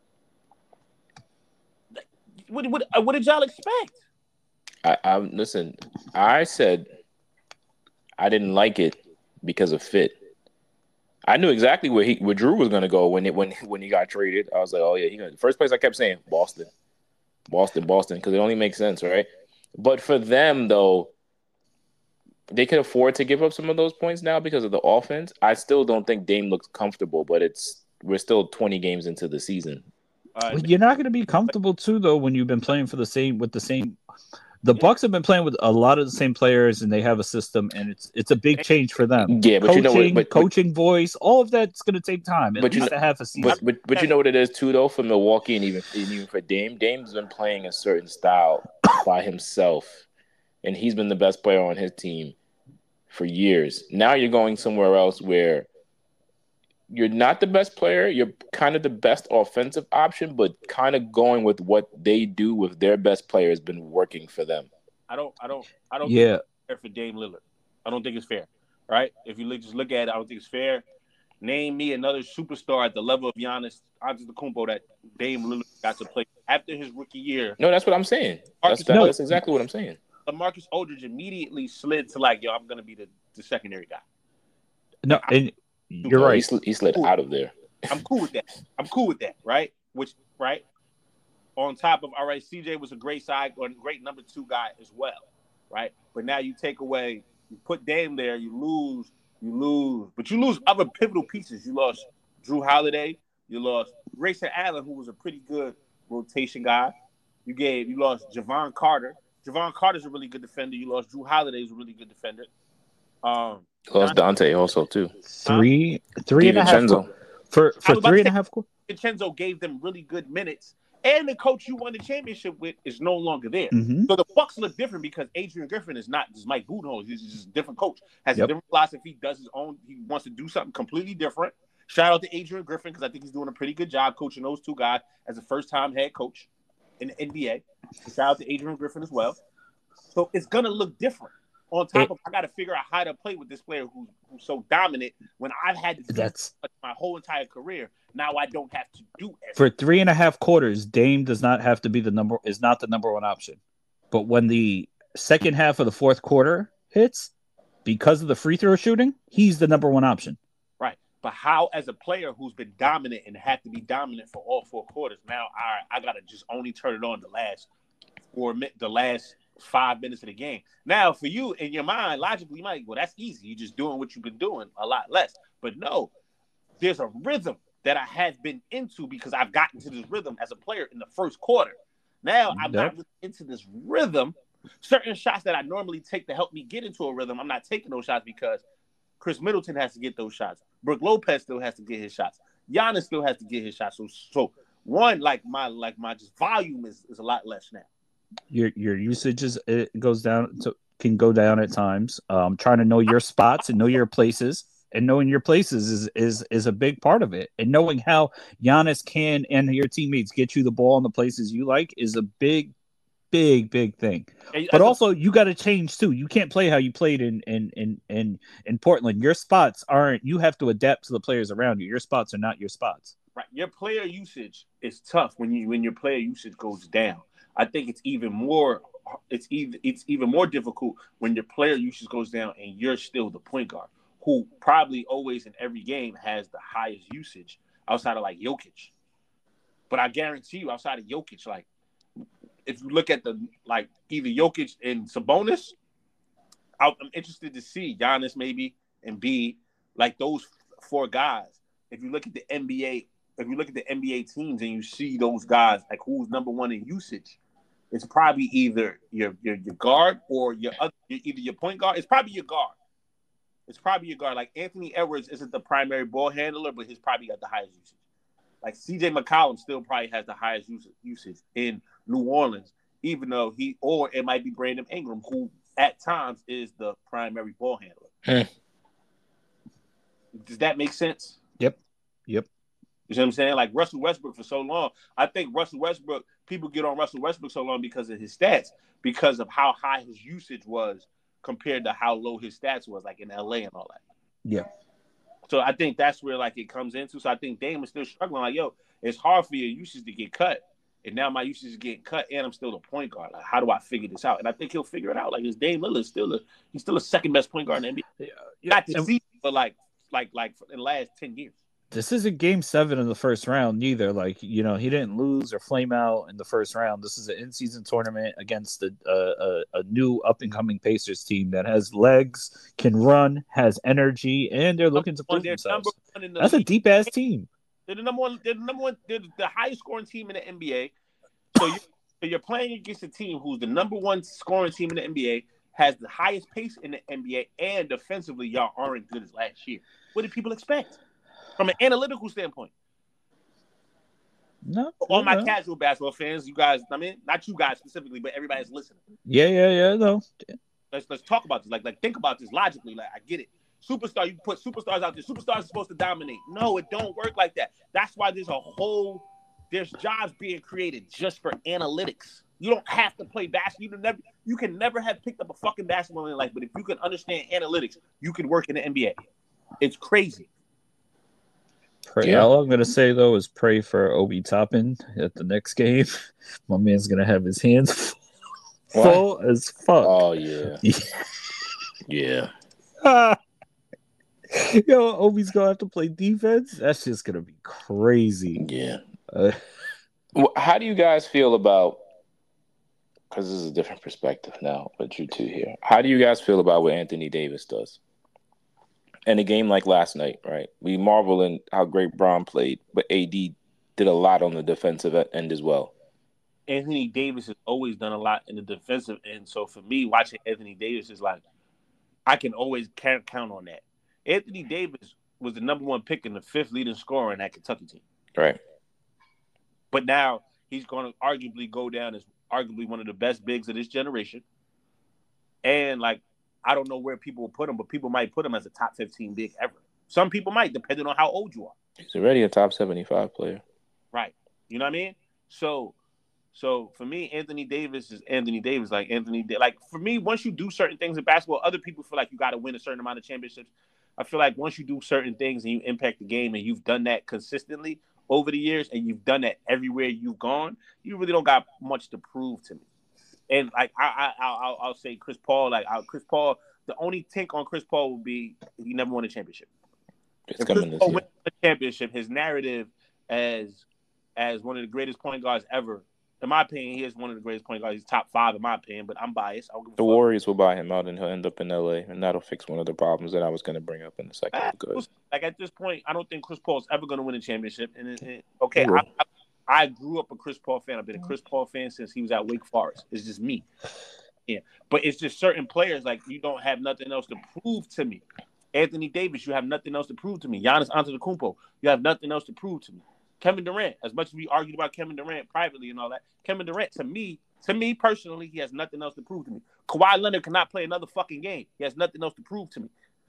What did y'all expect? Listen, I said I didn't like it because of fit. I knew exactly where Drew was going to go when he got traded. I was like, oh, yeah. The first place I kept saying, Boston, because it only makes sense, right? But for them, though, they could afford to give up some of those points now because of the offense. I still don't think Dame looks comfortable, but we're still 20 games into the season. You're not going to be comfortable too, though, when you've been playing for the same. The Bucks have been playing with a lot of the same players, and they have a system, and it's a big change for them. Yeah, but coaching voice, all of that's going to take time. At least a half a season. But you know what it is too, though, for Milwaukee and even for Dame. Dame's been playing a certain style by himself, and he's been the best player on his team for years. Now you're going somewhere else where you're not the best player. You're kind of the best offensive option, but kind of going with what they do with their best player has been working for them. I don't Yeah. think it's fair for Dame Lillard. I don't think it's fair, right? If you just look at it, I don't think it's fair. Name me another superstar at the level of Giannis Antetokounmpo that Dame Lillard got to play after his rookie year. No, that's what I'm saying. That's exactly what I'm saying. LaMarcus Aldridge immediately slid to like, yo, I'm going to be the secondary guy. No, and you're right. He slid out of there. I'm cool with that. Right? Right? On top of, all right, CJ was a great great number 2 guy as well. Right? But now you take away, you put Dame there, you lose. But you lose other pivotal pieces. You lost Drew Holiday. You lost Grayson Allen, who was a pretty good rotation guy. You lost Javon Carter. Javon Carter's a really good defender. You lost Drew Holiday, who's a really good defender. Lost Dante also too. Three and a half for 3.5 quarters. DiVincenzo gave them really good minutes, and the coach you won the championship with is no longer there. Mm-hmm. So the Bucks look different because Adrian Griffin is not just Mike Budenholzer. He's just a different coach. Has a different philosophy. Does his own. He wants to do something completely different. Shout out to Adrian Griffin because I think he's doing a pretty good job coaching those 2 guys as a first-time head coach in the NBA. So shout out to Adrian Griffin as well. So it's gonna look different. On top of, I got to figure out how to play with this player who's so dominant when I've had to do my whole entire career. Now I don't have to do everything. For 3.5 quarters, Dame is not the number 1 option. But when the second half of the fourth quarter hits, because of the free throw shooting, he's the number 1 option. Right. But how, as a player who's been dominant and had to be dominant for all 4 quarters, now I got to just only turn it on the last 5 minutes of the game. Now, for you, in your mind, logically, you might, well, that's easy. You're just doing what you've been doing a lot less. But no, there's a rhythm that I have been into because I've gotten to this rhythm as a player in the first quarter. Now, I'm not really into this rhythm. Certain shots that I normally take to help me get into a rhythm, I'm not taking those shots because Chris Middleton has to get those shots. Brook Lopez still has to get his shots. Giannis still has to get his shots. So one, my just volume is a lot less now. Your usage can go down at times. Trying to know your spots and know your places, and knowing your places is a big part of it. And knowing how Giannis can and your teammates get you the ball in the places you like is a big thing. But also, you got to change too. You can't play how you played in Portland. Your spots aren't. You have to adapt to the players around you. Your spots are not your spots. Right. Your player usage is tough when your player usage goes down. I think it's even more difficult when your player usage goes down and you're still the point guard, who probably always in every game has the highest usage outside of like Jokic. But I guarantee you, outside of Jokic, like if you look at either Jokic and Sabonis, I'm interested to see Giannis maybe and B, like those 4 guys. If you look at the NBA teams and you see those guys, like who's number 1 in usage, it's probably either your guard or either your point guard. It's probably your guard. Like Anthony Edwards isn't the primary ball handler, but he's probably got the highest usage. Like CJ McCollum still probably has the highest usage in New Orleans, even though it might be Brandon Ingram, who at times is the primary ball handler. Does that make sense? Yep. You know what I'm saying? Like Russell Westbrook for so long. I think people get on Russell Westbrook so long because of his stats, because of how high his usage was compared to how low his stats was, like in LA and all that. Yeah. So I think that's where like it comes into. So I think Dame is still struggling. Like, yo, it's hard for your usage to get cut. And now my usage is getting cut and I'm still the point guard. Like, how do I figure this out? And I think he'll figure it out. Like, his Dame Lillard he's still a second best point guard in the NBA. Yeah. Not this season, but like in the last 10 years. This isn't game 7 of the first round neither. Like, he didn't lose or flame out in the first round. This is an in-season tournament against a new up-and-coming Pacers team that has legs, can run, has energy, and they're looking to prove themselves. That's a deep-ass team. They're the number one. They're the highest scoring team in the NBA. So you're playing against a team who's the number one scoring team in the NBA, has the highest pace in the NBA, and defensively, y'all aren't good as last year. What did people expect from an analytical standpoint? No, All my casual basketball fans, you guys, I mean, not you guys specifically, but everybody's listening. Yeah. No. Let's talk about this. Like think about this logically. Like I get it. Superstar, you put superstars out there. Superstars are supposed to dominate. No, it don't work like that. That's why there's jobs being created just for analytics. You don't have to play basketball. You can never have picked up a fucking basketball in your life, but if you can understand analytics, you can work in the NBA. It's crazy. All I'm gonna say though is pray for Obi Toppin at the next game. My man's gonna have his hands full as fuck. Oh yeah. Yeah. Yo, Obi's gonna have to play defense. That's just gonna be crazy. Yeah. How do you guys feel about? Because this is a different perspective now, but you two here. How do you guys feel about what Anthony Davis does? In a game like last night, right? We marvel in how great Bron played, but AD did a lot on the defensive end as well. Anthony Davis has always done a lot in the defensive end. So for me, watching Anthony Davis is like, I can always count on that. Anthony Davis was the number one pick and the fifth leading scorer in that Kentucky team. Right. But now he's going to arguably go down as arguably one of the best bigs of this generation. And, like, I don't know where people will put him, but people might put him as a top 15 big ever. Some people might, depending on how old you are. He's already a top 75 player. Right. You know what I mean? So for me, Anthony Davis is Anthony Davis. Like, for me, once you do certain things in basketball, other people feel like you got to win a certain amount of championships. I feel like once you do certain things and you impact the game and you've done that consistently over the years and you've done that everywhere you've gone, you really don't got much to prove to me. And like I'll say Chris Paul, the only take on Chris Paul would be he never won a championship. If Chris Paul wins a championship, his narrative as one of the greatest point guards ever, in my opinion, he is one of the greatest point guards. He's top 5 in my opinion, but I'm biased. The Warriors will buy him out and he'll end up in LA, and that'll fix one of the problems that I was going to bring up in a second. Like at this point, I don't think Chris Paul's ever going to win a championship. I grew up a Chris Paul fan. I've been a Chris Paul fan since he was at Wake Forest. It's just me. Yeah. But it's just certain players, like, you don't have nothing else to prove to me. Anthony Davis, you have nothing else to prove to me. Giannis Antetokounmpo, you have nothing else to prove to me. Kevin Durant, as much as we argued about Kevin Durant privately and all that, Kevin Durant, to me personally, he has nothing else to prove to me. Kawhi Leonard cannot play another fucking game. He has nothing else to prove to me.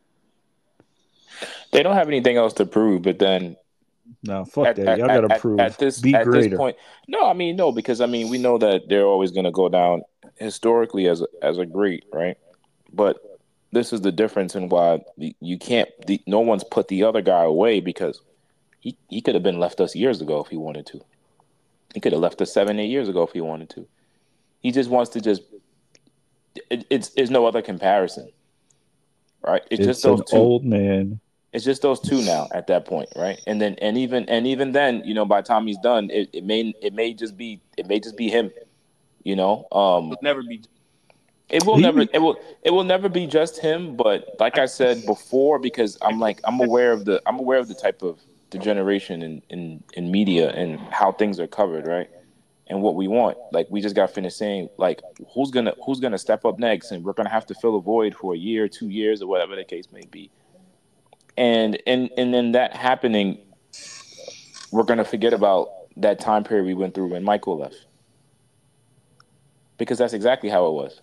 They don't have anything else to prove, but then no, fuck that. Y'all gotta prove. At this point, no, because we know that they're always gonna go down historically as a great, right? But this is the difference in why you can't. No one's put the other guy away because he could have been left us years ago if he wanted to. He could have left us 7-8 years ago if he wanted to. He just wants to it's no other comparison, right? It's just those two. Old man. It's just those two now at that point, right? And even then, by the time he's done, it may just be him, It'll never be. It will never be just him. But like I said before, because I'm aware of the type of degeneration in media and how things are covered, right? And what we want, like we just got finished saying, like who's gonna step up next, and we're gonna have to fill a void for a year, 2 years, or whatever the case may be. And then that happening, we're gonna forget about that time period we went through when Michael left, because that's exactly how it was.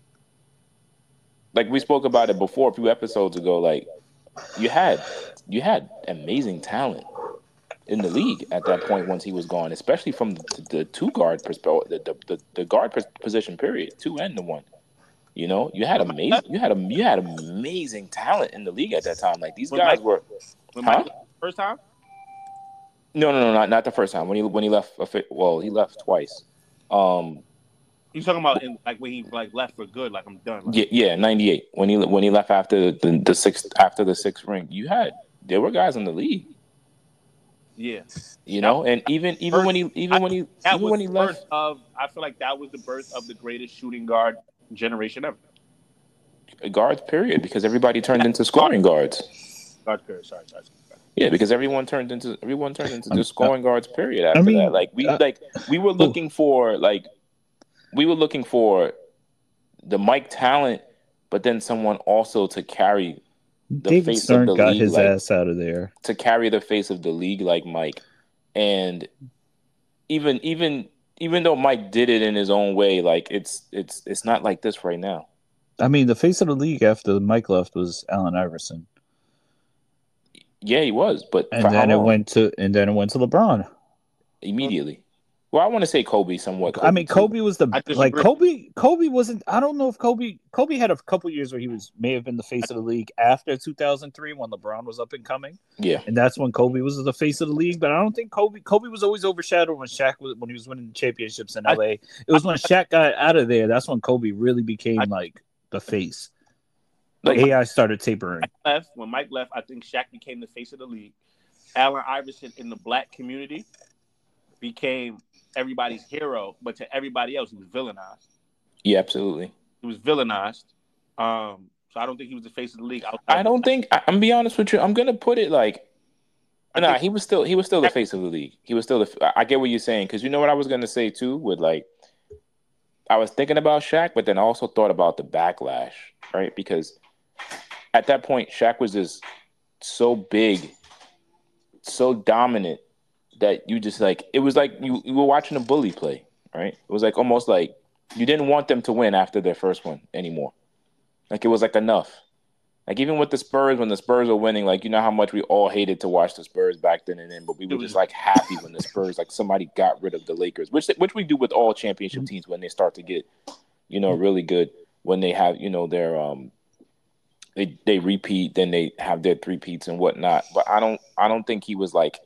Like we spoke about it before a few episodes ago. Like you had amazing talent in the league at that point once he was gone, especially from the two guard perspective, the guard position period, 2 and the 1. You had amazing talent in the league at that time. Like these guys were. First time? No, not the first time. When he left. Well, he left twice. You talking about when he left for good? Like I'm done. Yeah, 98. When he left after the sixth ring, there were guys in the league. Yeah. And even when he left, I feel like that was the birth of the greatest shooting guard generation ever. Guards, period, because everybody turned into scoring guards. Guard period. Sorry. Yeah, because everyone turned into just scoring guards. Period. After that, we were looking for the Mike talent, but then someone also to carry the David face Stern of the got league, his like, ass out of there. to carry the face of the league like Mike. And even though Mike did it in his own way, like it's not like this right now. I mean, the face of the league after Mike left was Allen Iverson. Yeah, he was, but and then it went to LeBron immediately. Well, I want to say Kobe somewhat. I mean, Kobe was Kobe wasn't. I don't know if Kobe had a couple years where he may have been the face of the league after 2003 when LeBron was up and coming. Yeah, and that's when Kobe was the face of the league. But I don't think Kobe was always overshadowed when he was winning championships in LA. It was when Shaq got out of there. That's when Kobe really became like the face. Like AI started tapering. When Mike left, I think Shaq became the face of the league. Allen Iverson in the black community became everybody's hero, but to everybody else, he was villainized. Yeah, absolutely. He was villainized. So I don't think he was the face of the league. I'm gonna be honest with you. I'm gonna put it like, he was still the face of the league. He was still I get what you're saying, because you know what I was gonna say too. With like, I was thinking about Shaq, but then I also thought about the backlash, right? Because at that point, Shaq was just so big, so dominant, that you just like, it was like you were watching a bully play, right? It was like almost like you didn't want them to win after their first one anymore. Like it was like enough. Like even with the Spurs, when the Spurs were winning, like you know how much we all hated to watch the Spurs back then and then, but we were just like happy when the Spurs, like somebody got rid of the Lakers, which we do with all championship teams when they start to get, really good, when they have, their they repeat, then they have their three-peats and whatnot. But I don't think he was like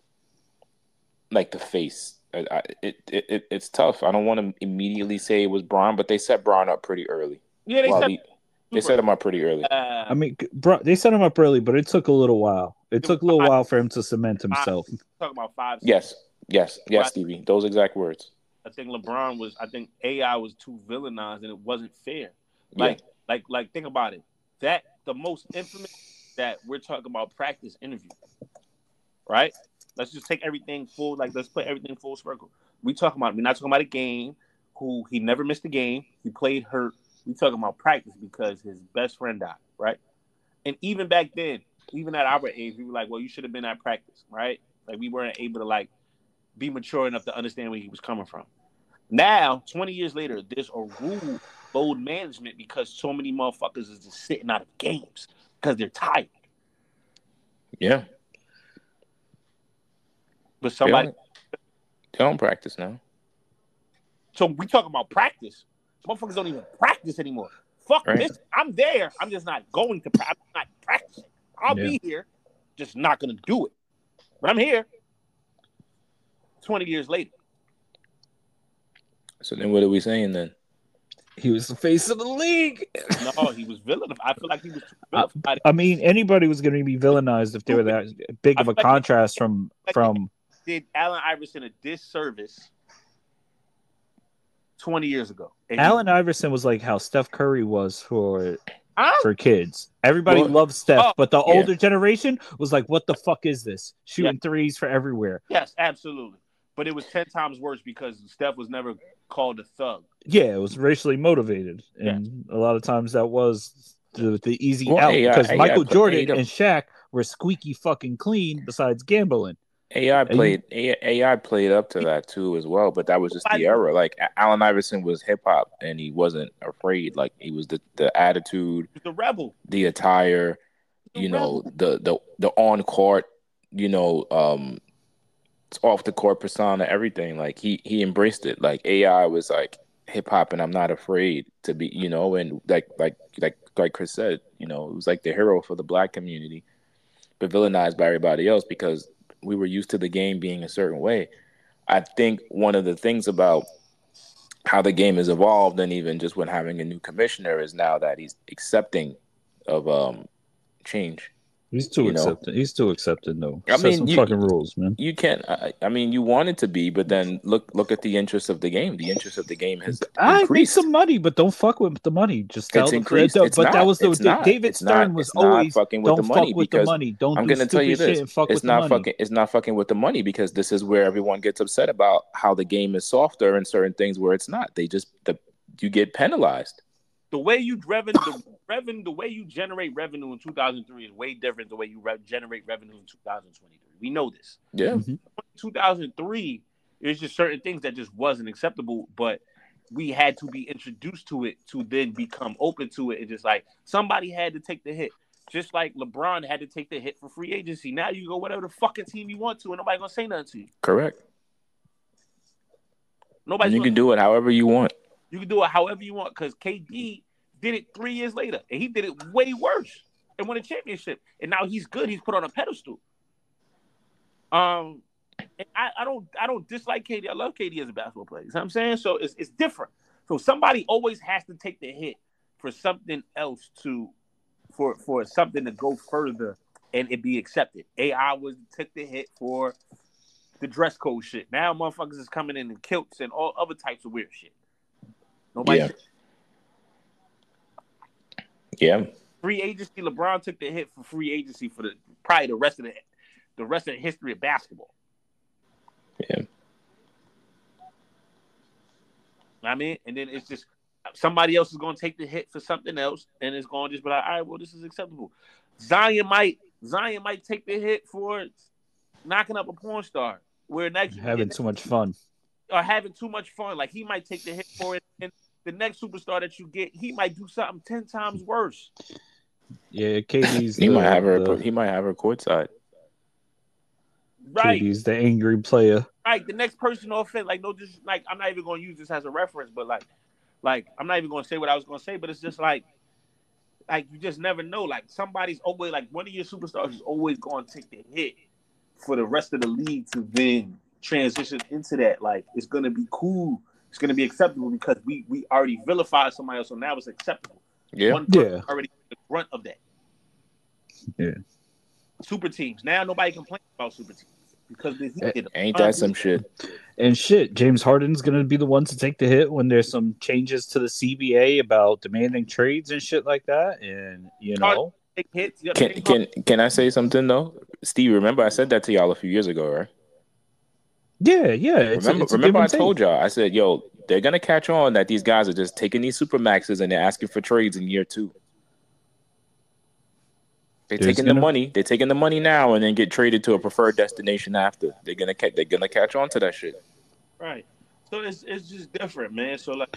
the face. It's tough. I don't want to immediately say it was Bron, but they set Bron up pretty early. Yeah, they set him up pretty early. I mean, they set him up early, but it took a little while. It took a little while for him to cement himself. Talking about 5. Yes, Stevie. Those exact words. I think AI was too villainized, and it wasn't fair. Like think about it. That the most infamous that we're talking about practice interview, right? Let's just take everything full. Like let's put everything full circle. We're not talking about a game. Who he never missed a game. He played hurt. We talking about practice because his best friend died, right? And even back then, even at our age, we were like, well, you should have been at practice, right? Like we weren't able to like be mature enough to understand where he was coming from. Now, 20 years later, there's a rule load management because so many motherfuckers is just sitting out of games because they're tired. Yeah. But somebody they don't practice now. So we talk about practice. Motherfuckers don't even practice anymore. Fuck this. I'm there. I'm just not going to practice. I'm not practicing. I'll be here, just not going to do it. But I'm here 20 years later. So then what are we saying then? He was the face of the league. No, he was villainous. I feel like he was villainous. I mean, anybody was going to be villainized if they were that big of a contrast from. Did Allen Iverson a disservice 20 years ago? Allen Iverson was like how Steph Curry was for kids. Everybody loved Steph, but the older generation was like, what the fuck is this? Shooting threes for everywhere. Yes, absolutely. But it was 10 times worse because Steph was never called a thug. Yeah, it was racially motivated. And a lot of times that was the easy out because Michael Jordan and Shaq were squeaky fucking clean besides gambling. AI played up to that too as well, but that was just the era. Like Allen Iverson was hip hop, and he wasn't afraid. Like he was the attitude, the rebel, the attire, the on court, off the court persona, everything. Like he embraced it. Like AI was like hip hop, and I'm not afraid to be, and like Chris said, it was like the hero for the black community, but villainized by everybody else because we were used to the game being a certain way. I think one of the things about how the game has evolved, and even just when having a new commissioner, is now that he's accepting of change. He's too You know? accepting. He's too accepting, though. I Set mean, some you- fucking rules, man. You can't. I mean, you want it to be, but then look at the interest of the game. The interest of the game has I make increased. some money, but don't fuck with the money. Just tell It's the increased. but It's that not. was the It's not. David It's Stern not. was It's not always fucking with don't the money fuck with the because money. Don't I'm do gonna tell you stupid this. shit and fuck It's with the not money. fucking. It's not fucking with the money because this is where everyone gets upset about how the game is softer and certain things where it's not. You get penalized. The way you the way you generate revenue in 2003 is way different than the way you generate revenue in 2023. We know this. Yeah. Mhm. 2003, there's just certain things that just wasn't acceptable, but we had to be introduced to it to then become open to it. And just like somebody had to take the hit. Just like LeBron had to take the hit for free agency. Now you go whatever the fucking team you want to, and nobody gonna say nothing to you. Correct. Nobody. You can do it however you want. You can do it however you want because KD did it 3 years later, and he did it way worse and won a championship. And now he's good. He's put on a pedestal. And I don't dislike KD. I love KD as a basketball player. You know what I'm saying? So it's different. So somebody always has to take the hit for something else for something to go further and it be accepted. AI took the hit for the dress code shit. Now motherfuckers is coming in kilts and all other types of weird shit. Nobody. Yeah. Free agency. LeBron took the hit for free agency for probably the rest of the history of basketball. Yeah. I mean, and then it's just somebody else is going to take the hit for something else, and it's going to just be like, all right, well, this is acceptable. Zion might take the hit for knocking up a porn star, where next Having too much fun. or having too much fun. Like he might take the hit for it, and the next superstar that you get, he might do something 10 times worse. Yeah, KD's. He might have her courtside. Right. KD's the angry player. Right. The next person to offend, like no, just like I'm not even going to use this as a reference, but like I'm not even going to say what I was going to say, but it's just like you just never know. Like somebody's always like one of your superstars is always going to take the hit for the rest of the league to then transition into that. Like it's going to be cool. It's going to be acceptable because we already vilified somebody else, so now it's acceptable. Yeah. One person already in the front of that. Yeah. Super teams. Now nobody complains about super teams because they hit Ain't that some shit? And shit, James Harden's going to be the one to take the hit when there's some changes to the CBA about demanding trades and shit like that. And, you know. Take hits. Can I say something, though? Steve, remember I said that to y'all a few years ago, right? Yeah. Remember I told y'all, I said, yo, they're going to catch on that these guys are just taking these super maxes and they're asking for trades in year 2. They're taking the money now and then get traded to a preferred destination after. They're gonna catch on to that shit. Right. So it's just different, man. So like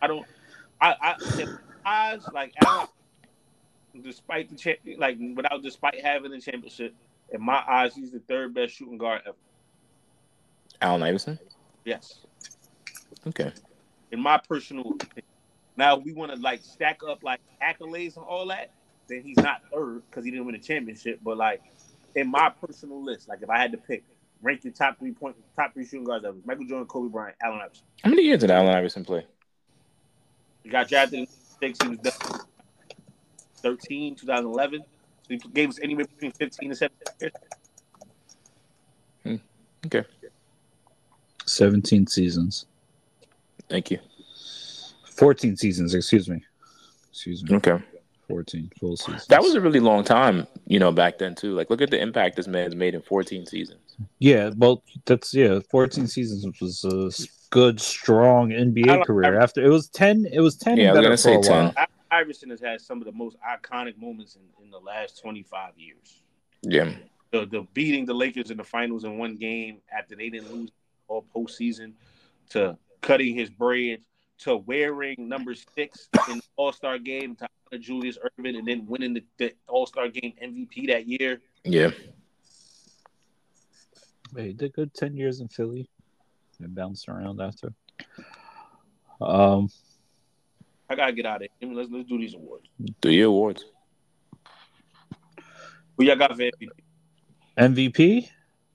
despite despite having the championship, in my eyes, he's the third best shooting guard ever. Allen Iverson? Yes. Okay. In my personal opinion. Now we want to like stack up like accolades and all that. Then he's not third because he didn't win a championship. But like in my personal list, like if I had to pick, rank your top three shooting guards ever: Michael Jordan, Kobe Bryant, Allen Iverson. How many years did Allen Iverson play? He got drafted in 6. He was done 13, 2011. So he gave us anywhere between 15 and 17 years. Okay. 17 seasons. Thank you. 14 seasons, excuse me. Okay. 14 full seasons. That was a really long time, back then too. Like, look at the impact this man's made in 14 seasons. Yeah, well, 14 seasons was a good, strong NBA career. After it was 10. Yeah, I was gonna say 10. Iverson has had some of the most iconic moments in the last 25 years. Yeah. The beating the Lakers in the finals in one game after they didn't lose all postseason, to cutting his bread, to wearing number 6 in the All-Star game to honor Julius Erving, and then winning the All-Star game MVP that year. Yeah. He did good 10 years in Philly. And bounced around after. I gotta get out of here. Let's do these awards. Do your awards. Who y'all got for MVP? MVP?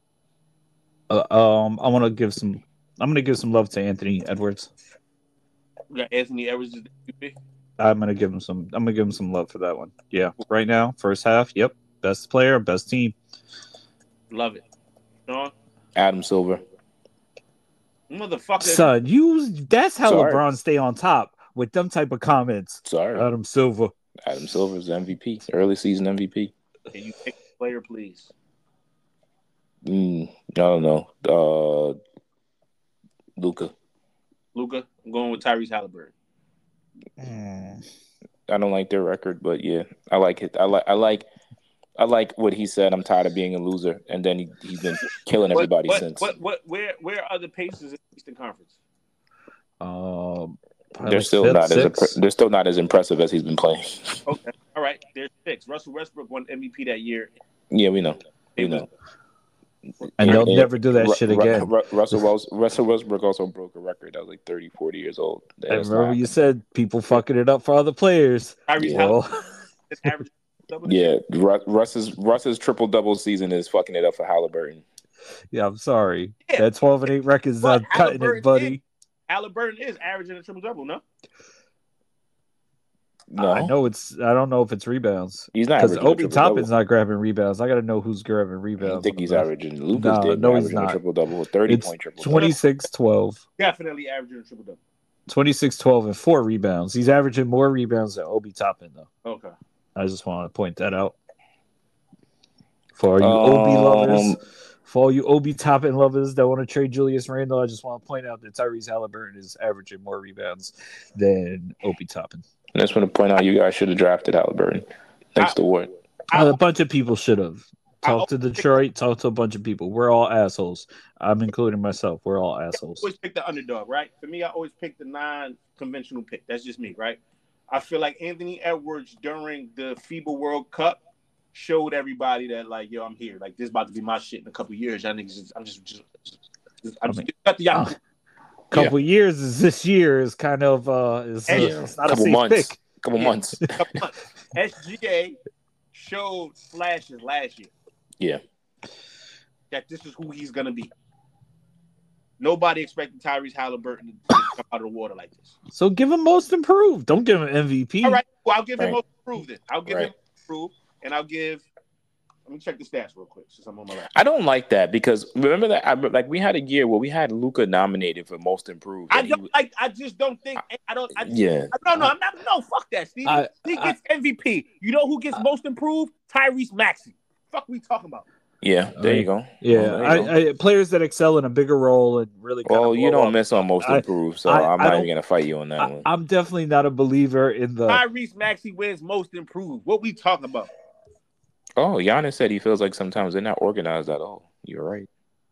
I'm gonna give some love to Anthony Edwards. We got Anthony Edwards as MVP. I'm gonna give him some love for that one. Yeah. Right now, first half, yep. Best player, best team. Love it. Sean? Adam Silver. Motherfucker. Son, that's how Sorry. LeBron stay on top with them type of comments. Sorry. Adam Silver. Adam Silver's MVP. Early season MVP. Can you pick a player, please? I don't know. Luka. Luka? I'm going with Tyrese Halliburton. I don't like their record, but yeah, I like it. I like what he said. I'm tired of being a loser, and then he's been killing everybody since. Where are the Pacers in the Eastern Conference? They're still not as impressive as he's been playing. Okay, all right. They're 6. Russell Westbrook won MVP that year. Yeah, we know. And they'll never do that shit again. Russell Westbrook also broke a record. I was like 30, 40 years old. I remember you said people fucking it up for other players. Yeah, Russ's triple-double season is fucking it up for Halliburton. Yeah, I'm sorry. That 12-8 record's not cutting it, buddy. Halliburton is averaging a triple-double, no? No, I don't know if it's rebounds. He's not because Obi Toppin's not grabbing rebounds. I got to know who's grabbing rebounds. I think he's averaging. Lucas did averaging a triple-double, 30-point triple-double. 26-12. Definitely averaging a triple-double. 26-12 and 4 rebounds. He's averaging more rebounds than Obi Toppin, though. Okay. I just want to point that out. For all you Obi lovers, for all you Obi Toppin lovers that want to trade Julius Randle, I just want to point out that Tyrese Halliburton is averaging more rebounds than Obi Toppin. I just want to point out you guys should have drafted Halliburton. Thanks to Ward. A bunch of people should have. Talk to Detroit. Talk to a bunch of people. We're all assholes. I'm including myself. We're all assholes. I always pick the underdog, right? For me, I always pick the non-conventional pick. That's just me, right? I feel like Anthony Edwards during the FIBA World Cup showed everybody that, like, yo, I'm here. Like, this is about to be my shit in a couple of years. I'm just cut the out. Couple years is this year is kind of it's not couple a safe months. pick. Couple months. SGA showed flashes last year. Yeah. That this is who he's gonna be. Nobody expected Tyrese Halliburton to come out of the water like this. So give him most improved. Don't give him MVP. All right. Well, I'll give him most improved then. I'll give him improved, and I'll give. Let me check the stats real quick since I'm on my lap. I don't like that because remember that we had a year where we had Luka nominated for most improved. I just don't think. No, fuck that, Steve. He gets MVP. You know who gets most improved? Tyrese Maxey. Fuck, we talking about. Yeah, there you go. Yeah, players that excel in a bigger role and really. Well, you don't miss on most improved, so I'm not even gonna fight you on that one. I'm definitely not a believer in the Tyrese Maxey wins most improved. What we talking about? Oh, Giannis said he feels like sometimes they're not organized at all. You're right.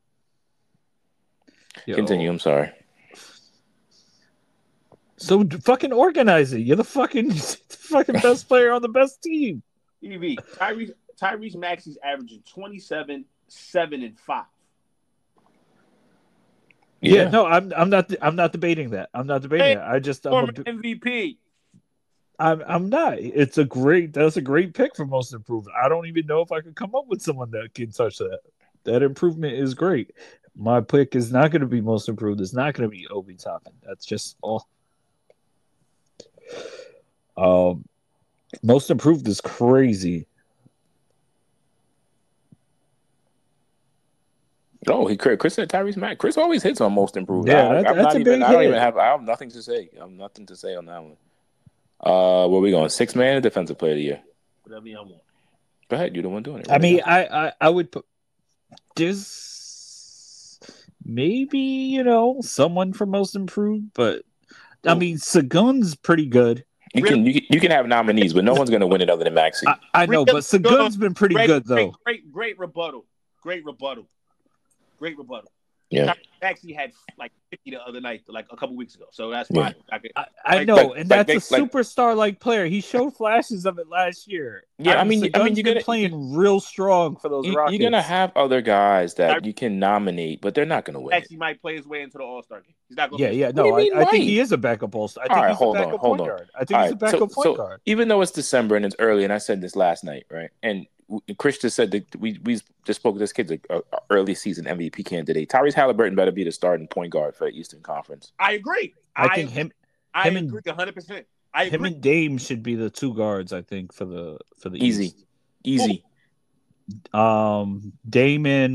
Continue. I'm sorry. So fucking organize it. You're the fucking best player on the best team. EV. Tyrese Maxey's averaging 27, 7, and 5. Yeah, no, I'm not debating that. I'm not debating that. I just MVP. I'm not. That's a great pick for most improved. I don't even know if I could come up with someone that can touch that. That improvement is great. My pick is not going to be most improved. It's not going to be Obi Toppin. That's just all. Most improved is crazy. Oh, Chris said Tyrese Maxey. Chris always hits on most improved. Yeah, I have nothing to say. I have nothing to say on that one. Where we going? 6 man or defensive player of the year? Whatever y'all want. Go ahead. You're the one doing it. I mean, I would put this maybe someone for most improved, but I mean, Sagun's pretty good. You can have nominees, but no one's going to win it other than Maxey. I know, but Sagun's been pretty good though. Great rebuttal. Yeah. Maxey had like 50 the other night, like a couple weeks ago. So that's fine. I know, and that's a superstar-like player. He showed flashes of it last year. Yeah, you're been playing real strong for those Rockets. You're gonna have other guys that you can nominate, but they're not gonna win. Maxey might play his way into the All-Star game. He's not gonna. Yeah. No, I think he is a backup All-Star. I think he's a backup point guard. I think he's a backup point guard. Even though it's December and it's early, and I said this last night, right? And Chris just said that we just spoke to this kid's an early season MVP candidate. Tyrese Halliburton better be the starting point guard for the Eastern Conference. I agree. I think him agree 100%. Him and Dame should be the two guards. I think for the easy. Damon.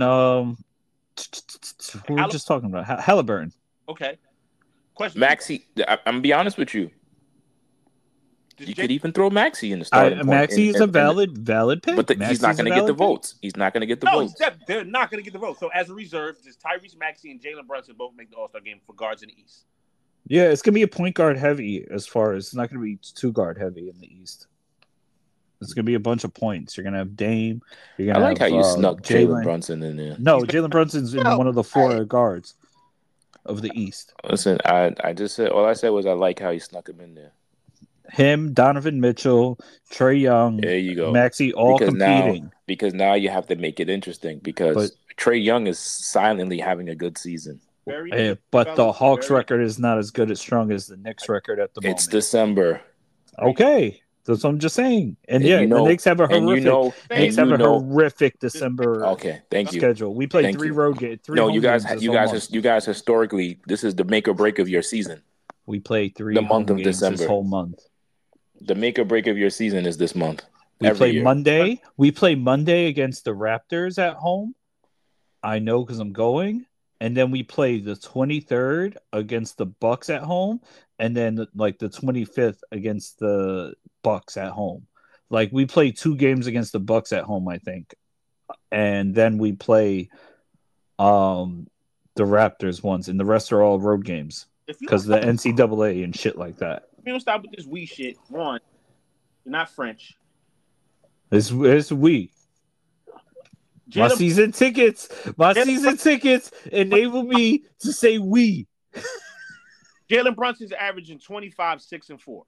We were just talking about Halliburton. Okay. Question. Maxey, I'm gonna be honest with you. Does You Jay- could even throw Maxey in the starting point. Maxey is a valid pick. But he's not going to get the pick. votes. He's not going to get the No, votes. they're not going to get the vote. So as a reserve, does Tyrese Maxey and Jalen Brunson both make the All-Star game for guards in the East? Yeah, it's gonna be a point guard heavy as far as it's not gonna be 2 guard heavy in the East. It's gonna be a bunch of points. You're gonna have Dame. You're gonna I like have, how you snuck Jalen Jalen Brunson in there. No, Jalen Brunson's in one of the 4 guards of the East. Listen, I just said all I said was I like how you snuck him in there. Him, Donovan Mitchell, Trae Young, There you go. Maxey, all competing. Because now you have to make it interesting because Trae Young is silently having a good season. But the Hawks record is not as good as strong as the Knicks record at the moment. It's December. Okay. That's what I'm just saying. And the Knicks have a horrific December schedule. We play 3 road games. You guys historically, this is the make or break of your season. We play 3 the month of games December. This whole month. The make or break of your season is this month. We play Monday. We play Monday against the Raptors at home. I know because I'm going. And then we play the 23rd against the Bucks at home, and then like the 25th against the Bucks at home. Like we play 2 games against the Bucks at home, I think, and then we play the Raptors once, and the rest are all road games because the NCAA and shit like that. If you don't stop with this we shit, one, you're not French. It's we. My season tickets enable me to say we. Jalen Brunson's averaging 25, 6, and 4.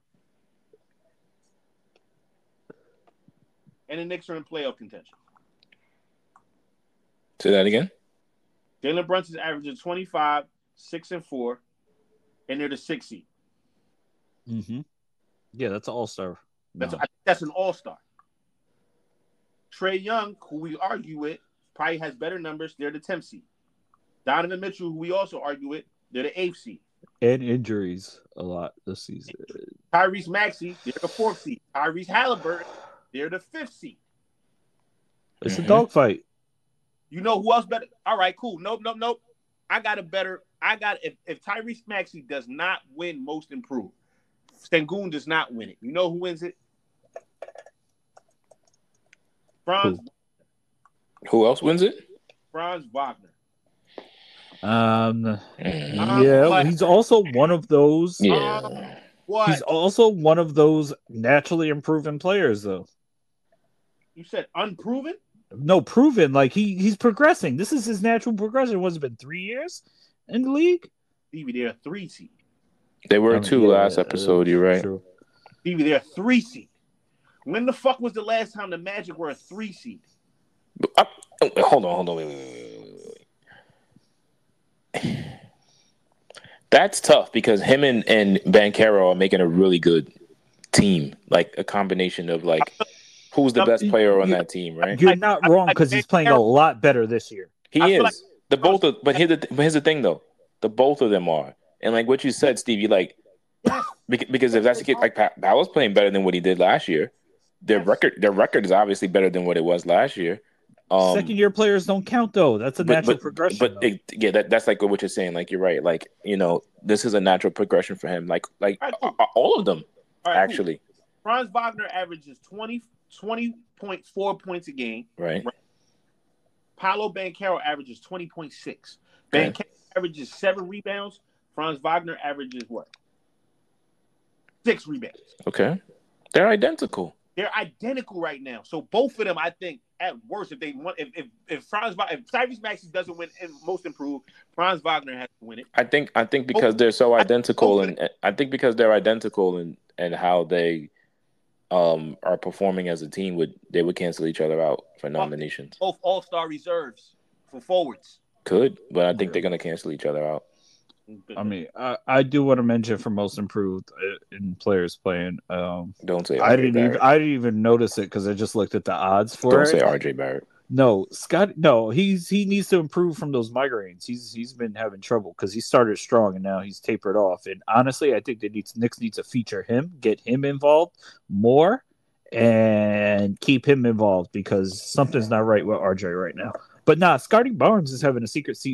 And the Knicks are in playoff contention. Say that again. Jalen Brunson's averaging 25, 6, and 4, and they're the 6th seed. Mm-hmm. Yeah, that's an all-star. That's an all-star. Trae Young, who we argue with, probably has better numbers. They're the 10th seed. Donovan Mitchell, who we also argue with, they're the 8th seed. And injuries a lot this season. Tyrese Maxey, they're the 4th seed. Tyrese Halliburton, they're the 5th seed. It's a dogfight. You know who else better? All right, cool. Nope. If Tyrese Maxey does not win Most Improved, Sengun does not win it. You know who wins it? Franz. Who else wins it? Franz Wagner. He's also one of those. Yeah. He's also one of those naturally improving players, though. You said unproven? No, proven. Like he's progressing. This is his natural progression. What's it been 3 years in the league? Stevie, they're a 3 seed. They were 2 last episode. You're right. True. Stevie, they're a 3 seed. When the fuck was the last time the Magic were a 3 seed? Hold on. Wait. That's tough because him and Banchero are making a really good team. Like a combination of like who's the best player on that team, right? You're not wrong because he's playing a lot better this year. He is. But here's the thing though. The both of them are. And like what you said, Stevie, like because if that's the case, like Powell's playing better than what he did last year. Their record is obviously better than what it was last year. Second-year players don't count though. That's a natural progression. But that's like what you're saying. Like you're right. Like this is a natural progression for him. Like all of them actually. Cool. Franz Wagner averages 20.4 points a game. Right. Paolo Banchero averages 20.6. Banchero averages 7 rebounds. Franz Wagner averages what? 6 rebounds. Okay, they're identical. They're identical right now. So both of them, I think, at worst, if they want, if Tyrese Maxey doesn't win Most Improved, Franz Wagner has to win it. I think because they're so identical, and I think because they're identical and how they are performing as a team, they would cancel each other out for nominations. Both all-star reserves for forwards. Could, but I think they're going to cancel each other out. I mean, I do want to mention for Most Improved in players playing. Don't say I didn't even notice it because I just looked at the odds for it. Don't say RJ Barrett. No, Scott. No, he needs to improve from those migraines. He's been having trouble because he started strong and now he's tapered off. And honestly, I think Knicks needs to feature him, get him involved more, and keep him involved because something's not right with RJ right now. But nah, Scotty Barnes is having a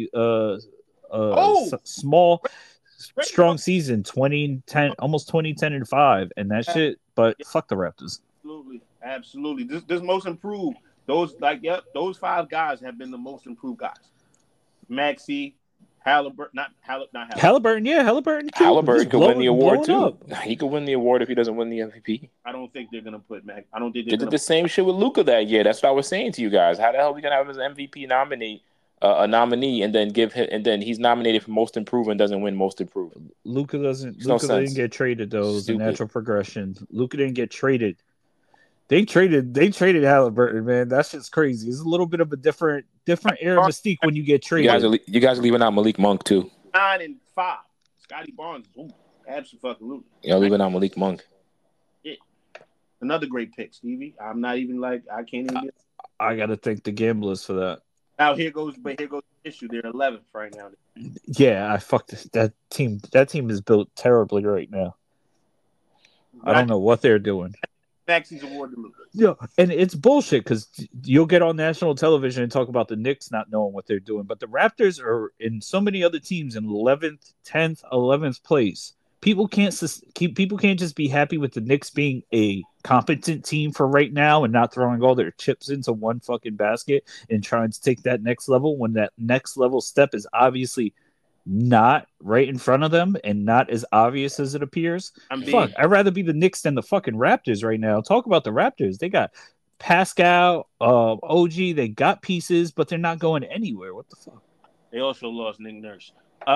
small, strong season, 20-10, almost 20-10-5, and that shit. But fuck the Raptors. Absolutely. This most improved. Those 5 guys have been the most improved guys. Maxey, Halliburton, not Halliburton. Halliburton, yeah, Halliburton. Too. Halliburton could win the award too. Up. He could win the award if he doesn't win the MVP. I don't think they're gonna put Mac. I don't think they did the same shit with Luka that year. That's what I was saying to you guys. How the hell are we gonna have his MVP nominee, and then give him, and then he's nominated for most improved and doesn't win most improved? Luka didn't get traded though. It was a natural progression. Luka didn't get traded. They traded Halliburton, man. That shit's crazy. It's a little bit of a different air of mystique when you get traded. You guys are leaving out Malik Monk too. 9 and 5. Scotty Barnes. Absolutely. Y'all leaving out Malik Monk. Yeah. Another great pick, Stevie. I'm not even I can't even. I gotta thank the gamblers for that. Now here goes the issue. They're 11th right now. Yeah, I fucked that team. That team is built terribly right now. I don't know what they're doing. Maxey's award to Luka. Yeah, and it's bullshit because you'll get on national television and talk about the Knicks not knowing what they're doing, but the Raptors are in so many other teams in 11th, 10th, 11th place. People can't just be happy with the Knicks being a competent team for right now and not throwing all their chips into one fucking basket and trying to take that next level when that next level step is obviously not right in front of them and not as obvious as it appears. I'd rather be the Knicks than the fucking Raptors right now. Talk about the Raptors. They got Pascal, OG. They got pieces, but they're not going anywhere. What the fuck? They also lost Nick Nurse.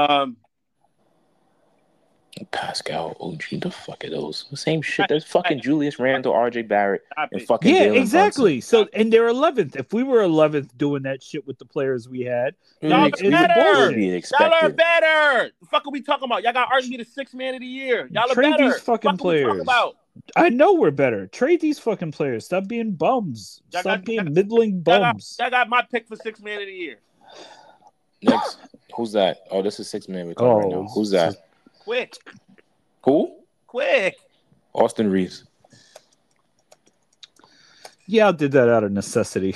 Pascal, OG, the fuck are those? The same shit. There's fucking Julius Randle, RJ Barrett, and fucking Jalen exactly. Brunson. So, and they're 11th. If we were 11th doing that shit with the players we had, y'all are better. Y'all are better. The fuck are we talking about? Y'all got argued the 6th man of the year. Y'all are Trade better. These fucking players. I know we're better. Trade these fucking players. Stop being bums. Stop being middling bums. Y'all got my pick for 6th man of the year. Next, who's that? Oh, this is 6th man. Right now. Who's that? Quick. Who? Quick. Austin Reeves. Yeah, I did that out of necessity.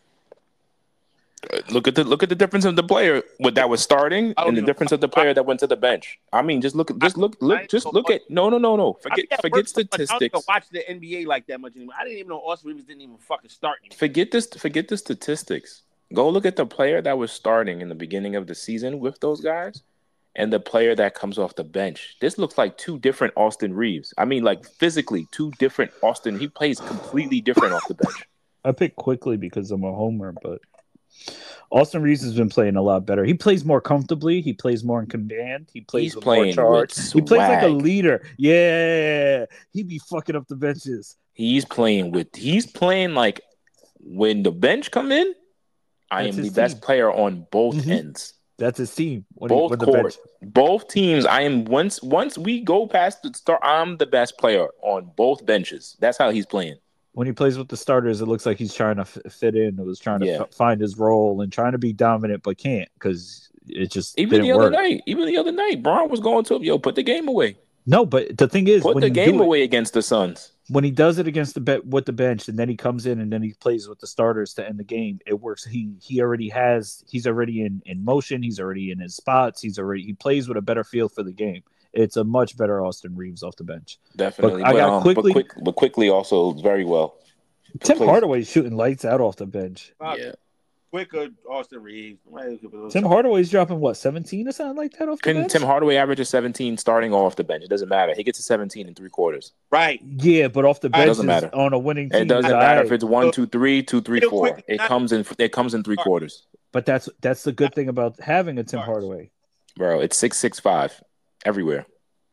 Look at the difference of the player that was starting and the difference of the player that went to the bench. I mean, just look at no. Forget statistics. I don't watch the NBA like that much anymore. I didn't even know Austin Reeves didn't even fucking start anymore. Forget the statistics. Go look at the player that was starting in the beginning of the season with those guys and the player that comes off the bench. This looks like 2 different Austin Reeves. I mean, like physically 2 different Austin. He plays completely different off the bench. I picked quickly because I'm a homer, but Austin Reeves has been playing a lot better. He plays more comfortably. He plays more in command. He plays with more charge. He plays like a leader. Yeah, he be fucking up the benches. He's playing like when the bench come in, I am the best player on both ends. That's his team. Both teams. I am once we go past the start, I'm the best player on both benches. That's how he's playing. When he plays with the starters, it looks like he's trying to fit in. It was trying to find his role and trying to be dominant, but can't because it just even the other night, Braun was going to him, put the game away. No, but the thing is, put the game away against the Suns. When he does it against with the bench, and then he comes in and then he plays with the starters to end the game, it works. He's already in motion. He's already in his spots. He plays with a better feel for the game. It's a much better Austin Reeves off the bench. Definitely. But quickly also very well. Tim Hardaway's shooting lights out off the bench. Yeah. Quicker Austin Reeves. Tim Hardaway's dropping 17 or something like that off the bench? Tim Hardaway averages 17 starting off the bench. It doesn't matter. He gets to 17 in 3 quarters. Right. Yeah, but off the bench it doesn't matter. On a winning team. It doesn't matter if it's 1, 2, 3, 2, 3, 4. It comes in 3 quarters. But that's the good thing about having a Tim Hardaway. Bro, it's 6'5" everywhere.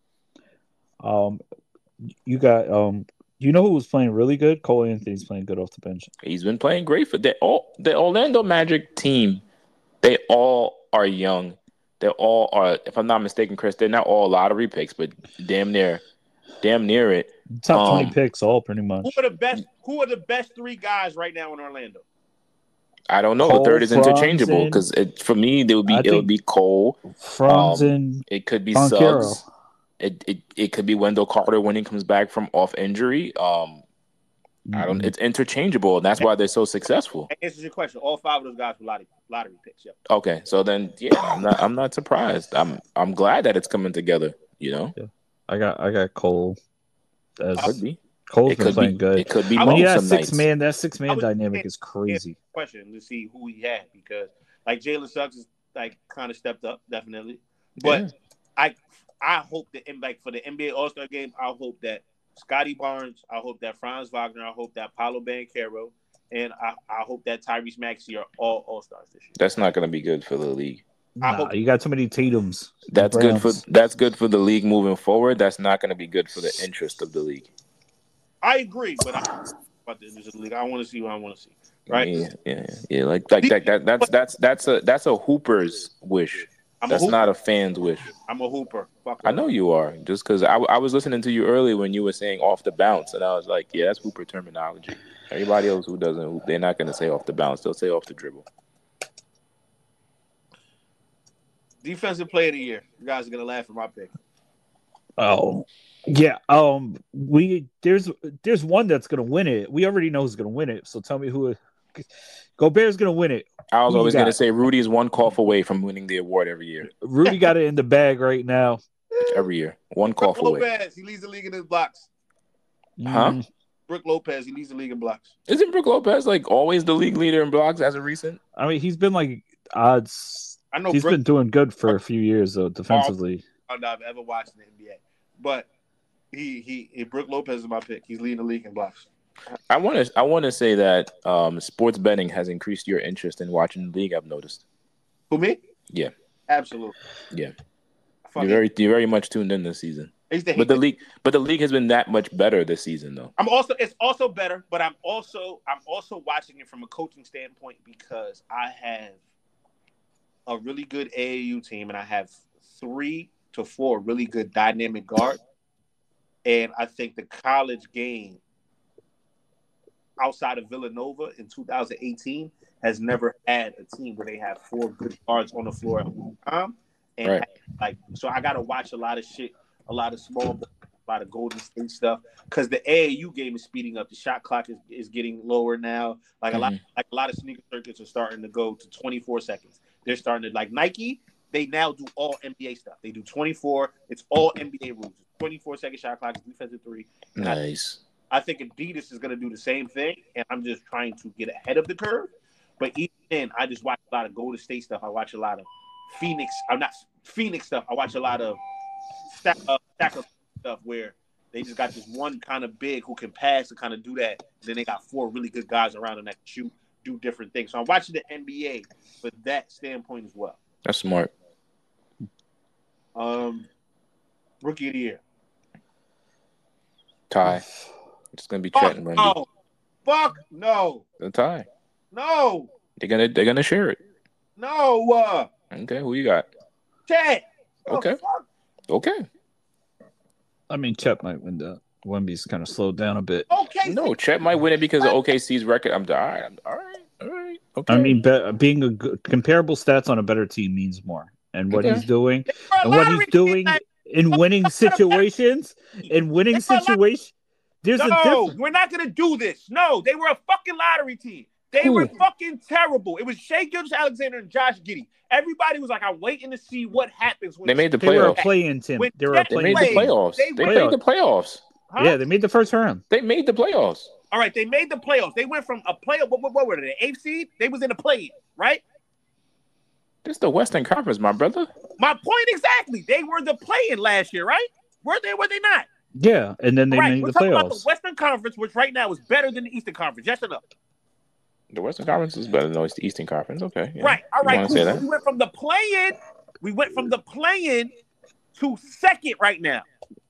You got you know who was playing really good? Cole Anthony's playing good off the bench. He's been playing great for the Orlando Magic team. They all are young. They all are, if I'm not mistaken, Chris, they're not all lottery picks, but damn near it. Top 20 picks, all pretty much. Who are the best 3 guys right now in Orlando? I don't know. The third is interchangeable because for me it would be Cole, Franz, it could be Banchero. Suggs. It could be Wendell Carter when he comes back from off injury. I don't. It's interchangeable, and that's why they're so successful. That answers your question. All 5 of those guys were lottery picks. Yeah. Okay, so then I'm not surprised. I'm glad that it's coming together. You know, Yeah. I got Cole. could be. Cole's been playing good. It could be When both you have some six nights. man, that 6 man was dynamic saying- is crazy. Question to see who he had because like Jalen Suggs is like kind of stepped up definitely, but I hope that like for the NBA All-Star game, I hope that Scotty Barnes, I hope that Franz Wagner, I hope that Paolo Banchero, and I hope that Tyrese Maxey are all All-Stars this year. That's not going to be good for the league. Nah, you got too many Tatums. That's Browns. good for the league moving forward. That's not going to be good for the interest of the league. I agree, but about the interest of the league, I want to see what I want to see. Right? Yeah. Like that. That's a Hooper's wish. That's not a fan's wish. I'm a hooper. Fuck I know you are. Just because I was listening to you earlier when you were saying off the bounce, and I was like, yeah, that's Hooper terminology. Everybody else who doesn't hoop, they're not going to say off the bounce. They'll say off the dribble. Defensive player of the year. You guys are gonna laugh at my pick. Oh, yeah. There's one that's gonna win it. We already know who's gonna win it. So tell me who. Gobert's gonna win it. I was Who you always going to got? say Rudy is one cough away from winning the award every year. Rudy got it in the bag right now. Every year, one cough Brook away. Lopez, he leads the league in his blocks. Huh? Mm, Brooke Lopez, he leads the league in blocks. Isn't Brook Lopez like always the league leader in blocks as of recent? I mean, he's been like odds. I know He's Brooke been doing good for a few years though, defensively. I've ever watched in the NBA, but he Brooke Lopez is my pick. He's leading the league in blocks. I want to say that sports betting has increased your interest in watching the league. I've noticed. Who, me? Yeah. Absolutely. Yeah. Fuck You're it. very much tuned in this season. I used to hate But the that. league has been that much better this season though. It's also better, but I'm also watching it from a coaching standpoint because I have a really good AAU team and I have 3 to 4 really good dynamic guards. And I think the college game outside of Villanova in 2018 has never had a team where they have 4 good guards on the floor at one time. And Right. so I got to watch a lot of shit, a lot of small ball, a lot of Golden State stuff because the AAU game is speeding up. The shot clock is getting lower now. Like a lot of sneaker circuits are starting to go to 24 seconds. They're starting to like Nike. They now do all NBA stuff. They do 24. It's all NBA rules. 24-second shot clock, defensive 3. Nice. I think Adidas is going to do the same thing, and I'm just trying to get ahead of the curve. But even then, I just watch a lot of Golden State stuff. I watch a lot of Phoenix. I'm not Phoenix stuff. I watch a lot of stack of stuff where they just got this one kind of big who can pass and kind of do that. Then they got 4 really good guys around them that can shoot, do different things. So I'm watching the NBA for that standpoint as well. That's smart. Rookie of the year. Tie. It's gonna be Fuck Chet and Wemby. no. Fuck no. The tie. No. They're gonna share it. No. Okay, who you got? Chet. Okay. Okay. I mean, Chet might win that. Wemby's kind of slowed down a bit. Okay. No, Chet might win it because of OKC's record. All right. Okay. I mean, being a good, comparable stats on a better team means more. And what Okay. he's doing, and what he's doing in winning situations, there's a No, difference. we're not gonna do this. No, they were a fucking lottery team. They Who? were fucking terrible. It was Shea Gilgeous-Alexander and Josh Giddey. Everybody was like, I'm waiting to see what happens when They made the They were a playoffs. play-in team. When They were a Chet They play-in made the team. playoffs. They They were- made the playoffs. Huh? Yeah, they made the first round. They made the playoffs. All right, they made the playoffs. They went from a play. What were they? The 8th seed. They was in the play-in, right? This is the Western Conference, my brother. My point exactly. They were the play-in last year, right? Were they? Were they not? Yeah, and then they Right. made We're the talking about the playoffs. Western Conference, which right now is better than the Eastern Conference. Yes or no? The Western Conference is better than the Eastern Conference. Okay. Yeah. Right. All You right. wanna Cool. say So that? we went from the play-in. We went from the play-in to second right now.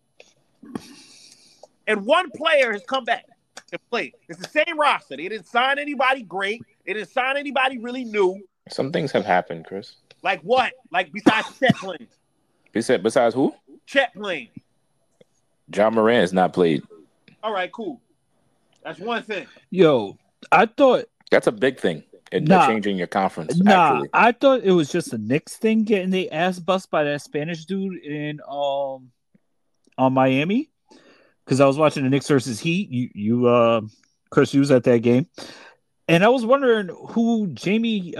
And one player has come back to play. It's the same roster. They didn't sign anybody great. They didn't sign anybody really new. Some things have happened, Chris. Like what? Like besides Chet playing. Besides who? Chet playing. John Moran has not played. All right, cool. That's one thing. Yo, I thought That's a big thing in Nah. changing your conference. Nah, Actually, I thought it was just a Knicks thing getting the ass bust by that Spanish dude in on Miami. Because I was watching the Knicks versus Heat. You Chris, you was at that game, and I was wondering who Jamie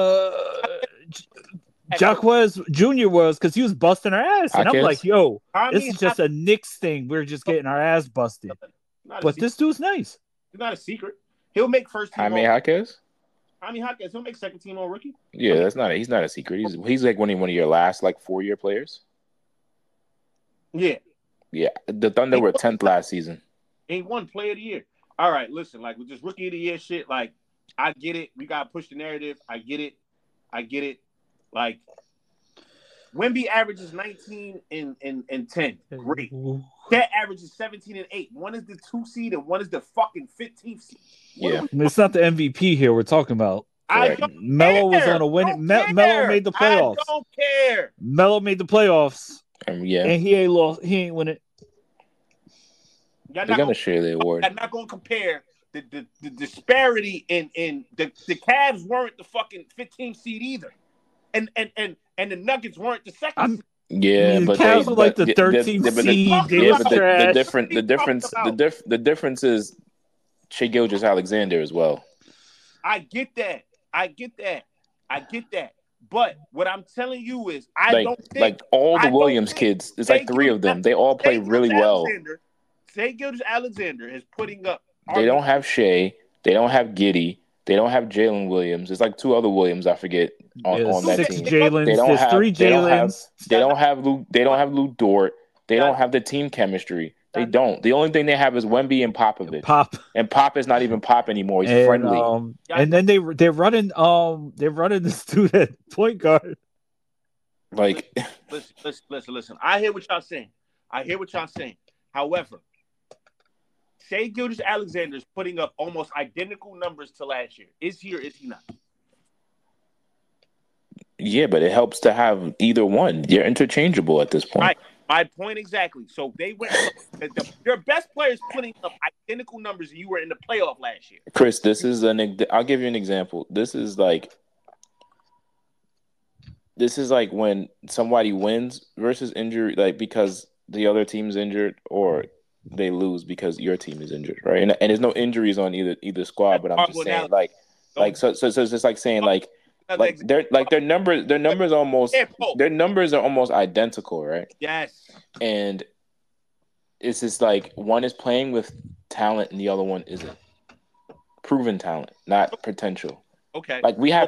Jaquez Jr. was because he was busting our ass, and I'm like, yo, this is just a Knicks thing. We're just getting our ass busted. But this dude's nice. It's not a secret. He'll make first team. Jaime Jaquez. He'll make second team all rookie. Yeah, he's not a secret. He's like one of your last like 4-year players. Yeah. Yeah. The Thunder were 10th last season. Ain't one player of the year. All right, listen, like with this rookie of the year shit, like I get it. We gotta push the narrative. I get it. Like Wemby averages 19 and 10. Great. That averages 17 and 8. One is the 2 seed and one is the fucking 15th seed. Yeah. It's not the MVP here we're talking about. Melo was on a winning. Melo made the playoffs. I don't care. Melo made the playoffs. And he ain't lost. He ain't win it. They're gonna share the award. I'm not gonna compare the disparity in the Cavs weren't the fucking 15th seed either, and the Nuggets weren't the second seed. Yeah, but the Cavs were like the 13th seed. The difference is Shai Gilgeous-Alexander as well. I get that. But what I'm telling you is, I don't think like all the Williams kids. It's like 3 of them. They all play really well. Shai Gilgeous-Alexander is putting up. They don't have Shea. They don't have Giddey. They don't have Jalen Williams. It's like 2 other Williams I forget on that team. There's 3 Jalens. They don't have Lou Dort. They don't have the team chemistry. They don't. The only thing they have is Wemby and Popovich. And Pop is not even Pop anymore. He's friendly. And then they're running this dude at point guard. Like listen. I hear what y'all saying. However, Shai Gilgeous-Alexander is putting up almost identical numbers to last year. Is he or is he not? Yeah, but it helps to have either one. You're interchangeable at this point. Right. My point exactly. So they went. Their best players putting up identical numbers, and you were in the playoff last year. Chris, I'll give you an example. This is like when somebody wins versus injury, like because the other team's injured, or they lose because your team is injured, right? And there's no injuries on either squad. But I'm just saying, so it's just like saying like their numbers are almost identical, right? Yes. And it's just like one is playing with talent and the other one isn't. Proven talent, not potential. Okay. We had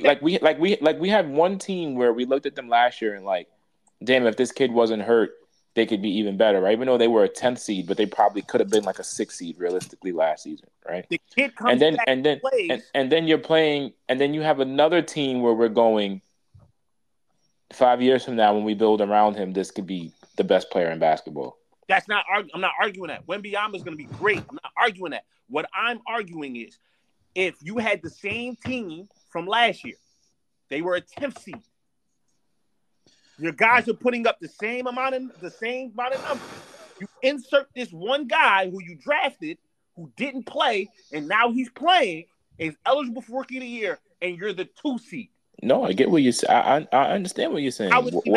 one team where we looked at them last year and like, damn, if this kid wasn't hurt, they could be even better, right? Even though they were a 10th seed, but they probably could have been like a 6th seed realistically last season, right? The kid comes and then back and then you're playing, and then you have another team where we're going 5 years from now when we build around him, this could be the best player in basketball. I'm not arguing that. Wembanyama is going to be great. I'm not arguing that. What I'm arguing is, if you had the same team from last year, they were a 10th seed. Your guys are putting up the same amount of numbers. You insert this one guy who you drafted, who didn't play, and now he's playing, is eligible for Rookie of the Year, and you're the 2 seed. No, I get what you're saying. I understand what you're saying.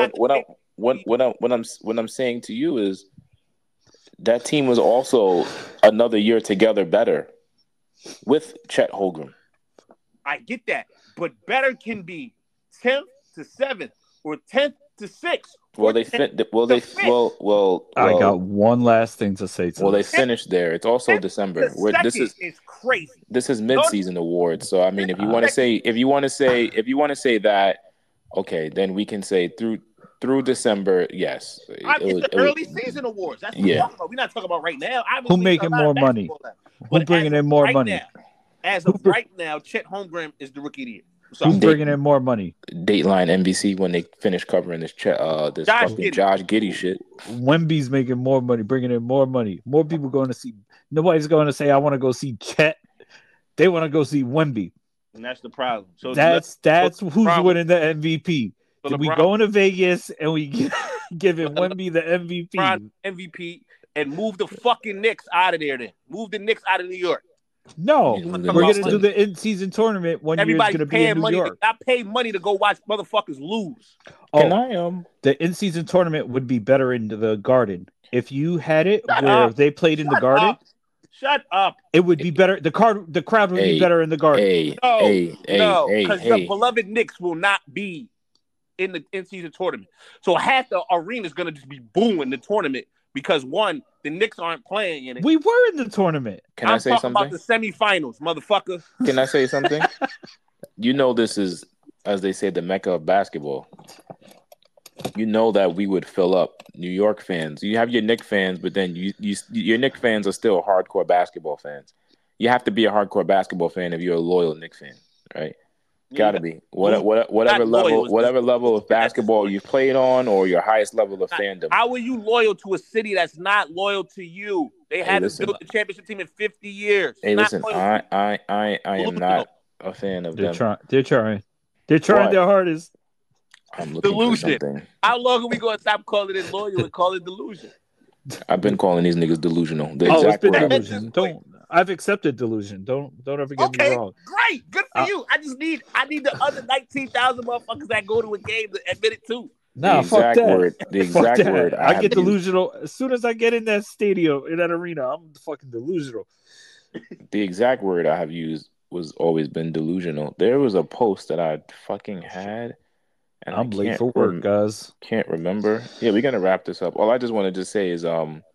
What I'm saying to you is that team was also another year together better with Chet Holmgren. I get that, but better can be 10th to 7th or 10th to 6th. I got one last thing to say to they finished there. It's also December. It's crazy. This is mid-season awards. So I mean, if you want to say that, okay, then we can say through December, yes. It's the early season awards. That's what we're talking about. We're not talking about right now. Who making more money? Who bringing in more money? As of right now, Chet Holmgren is the Rookie of the Year. Who's bringing in more money? Dateline NBC when they finish covering this Josh Giddey shit. Wemby's making more money, bringing in more money. More people going to see. Nobody's going to say, "I want to go see Chet." They want to go see Wemby, and that's the problem. So that's who's winning the MVP. So we go into Vegas and we giving Wemby the MVP and move the fucking Knicks out of there. Then move the Knicks out of New York. No, we're going to do the in-season tournament when you're going to be in New York. I pay money to go watch motherfuckers lose. The in-season tournament would be better in the Garden. If you had it where they played in the Garden. Shut up. It would be better. The crowd would be better in the Garden. No, because the beloved Knicks will not be in the in-season tournament. So half the arena is going to just be booing the tournament because, one, the Knicks aren't playing in it. We were in the tournament. Can I say something? I'm talking about the semifinals, motherfucker. Can I say something? You know this is, as they say, the Mecca of basketball. You know that we would fill up New York fans. You have your Knicks fans, but then your Knicks fans are still hardcore basketball fans. You have to be a hardcore basketball fan if you're a loyal Knicks fan, right? Got to be. Whatever level of basketball you've played on, or your highest level of fandom. How are you loyal to a city that's not loyal to you? They haven't built the championship team in 50 years. Hey, listen, I am not a fan of them. They're trying their hardest. I'm looking delusion. for something. How long are we going to stop calling it loyal and call it delusion? I've been calling these niggas delusional. It's been delusion. I've accepted delusion. Don't ever get me wrong. Great, good for you. I need the other 19,000 motherfuckers that go to a game to admit it too. Nah, fuck that. The exact word. I get delusional as soon as I get in that stadium, in that arena. I'm fucking delusional. The exact word I have used was always been delusional. There was a post that I fucking had. And I'm late for work, guys. Can't remember. Yeah, we're gonna wrap this up. All I just wanted to say is,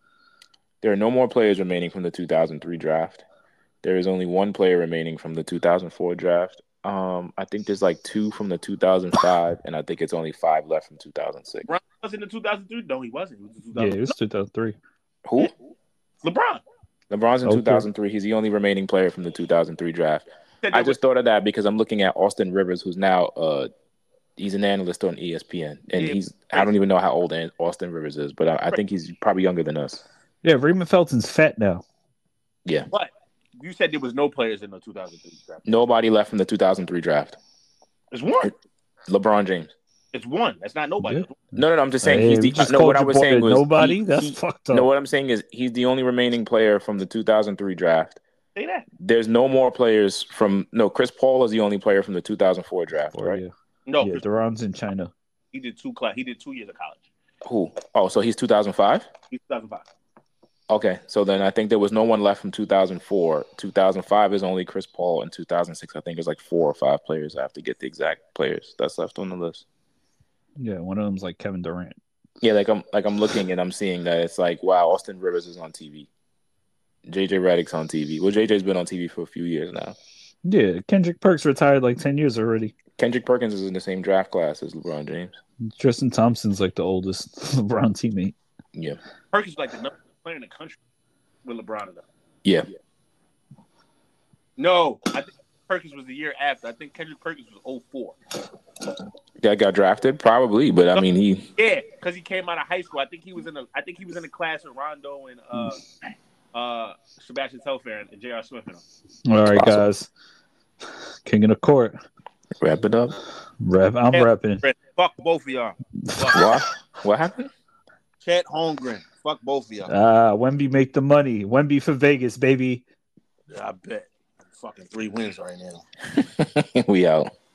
there are no more players remaining from the 2003 draft. There is only one player remaining from the 2004 draft. I think there's like 2 from the 2005, and I think it's only 5 left from 2006. LeBron was in the 2003. No, he wasn't. It was 2003. Who? LeBron. LeBron's in 2003. He's the only remaining player from the 2003 draft. I just thought of that because I'm looking at Austin Rivers, who's now he's an analyst on ESPN, and I don't even know how old Austin Rivers is, but I think he's probably younger than us. Yeah, Raymond Felton's fat now. Yeah. But you said there was no players in the 2003 draft. Nobody left from the 2003 draft. There's one. LeBron James. It's one. That's not nobody. Yeah. No. I'm just saying what I was saying was nobody. That's fucked up. No, what I'm saying is he's the only remaining player from the 2003 draft. Say that. There's no more players from. No, Chris Paul is the only player from the 2004 draft, right? Yeah. No, yeah, Duran's in China. He did 2 years of college. Who? Oh, so he's 2005? He's 2005. Okay, so then I think there was no one left from 2004. 2005 is only Chris Paul, and 2006 I think is like 4 or 5 players. I have to get the exact players that's left on the list. Yeah, one of them's like Kevin Durant. Yeah, I'm looking and I'm seeing that it's like, wow, Austin Rivers is on TV. JJ Redick's on TV. Well, JJ's been on TV for a few years now. Yeah, Kendrick Perkins retired like 10 years already. Kendrick Perkins is in the same draft class as LeBron James. Tristan Thompson's like the oldest LeBron teammate. Yeah. Perkins is like the number 1 player in the country with LeBron though. Yeah. No, I think Perkins was the year after. I think Kendrick Perkins was 04. That got drafted? Probably, but I mean yeah, because he came out of high school. I think he was in the class with Rondo and Sebastian Telfair and J.R. Smith. All right, guys. King of the court. Wrap it up. I'm rapping. Fuck both of y'all. What happened? Chet Holmgren. Fuck both of y'all. Wemby make the money. Wemby for Vegas, baby. I bet. Fucking 3 wins right now. We out.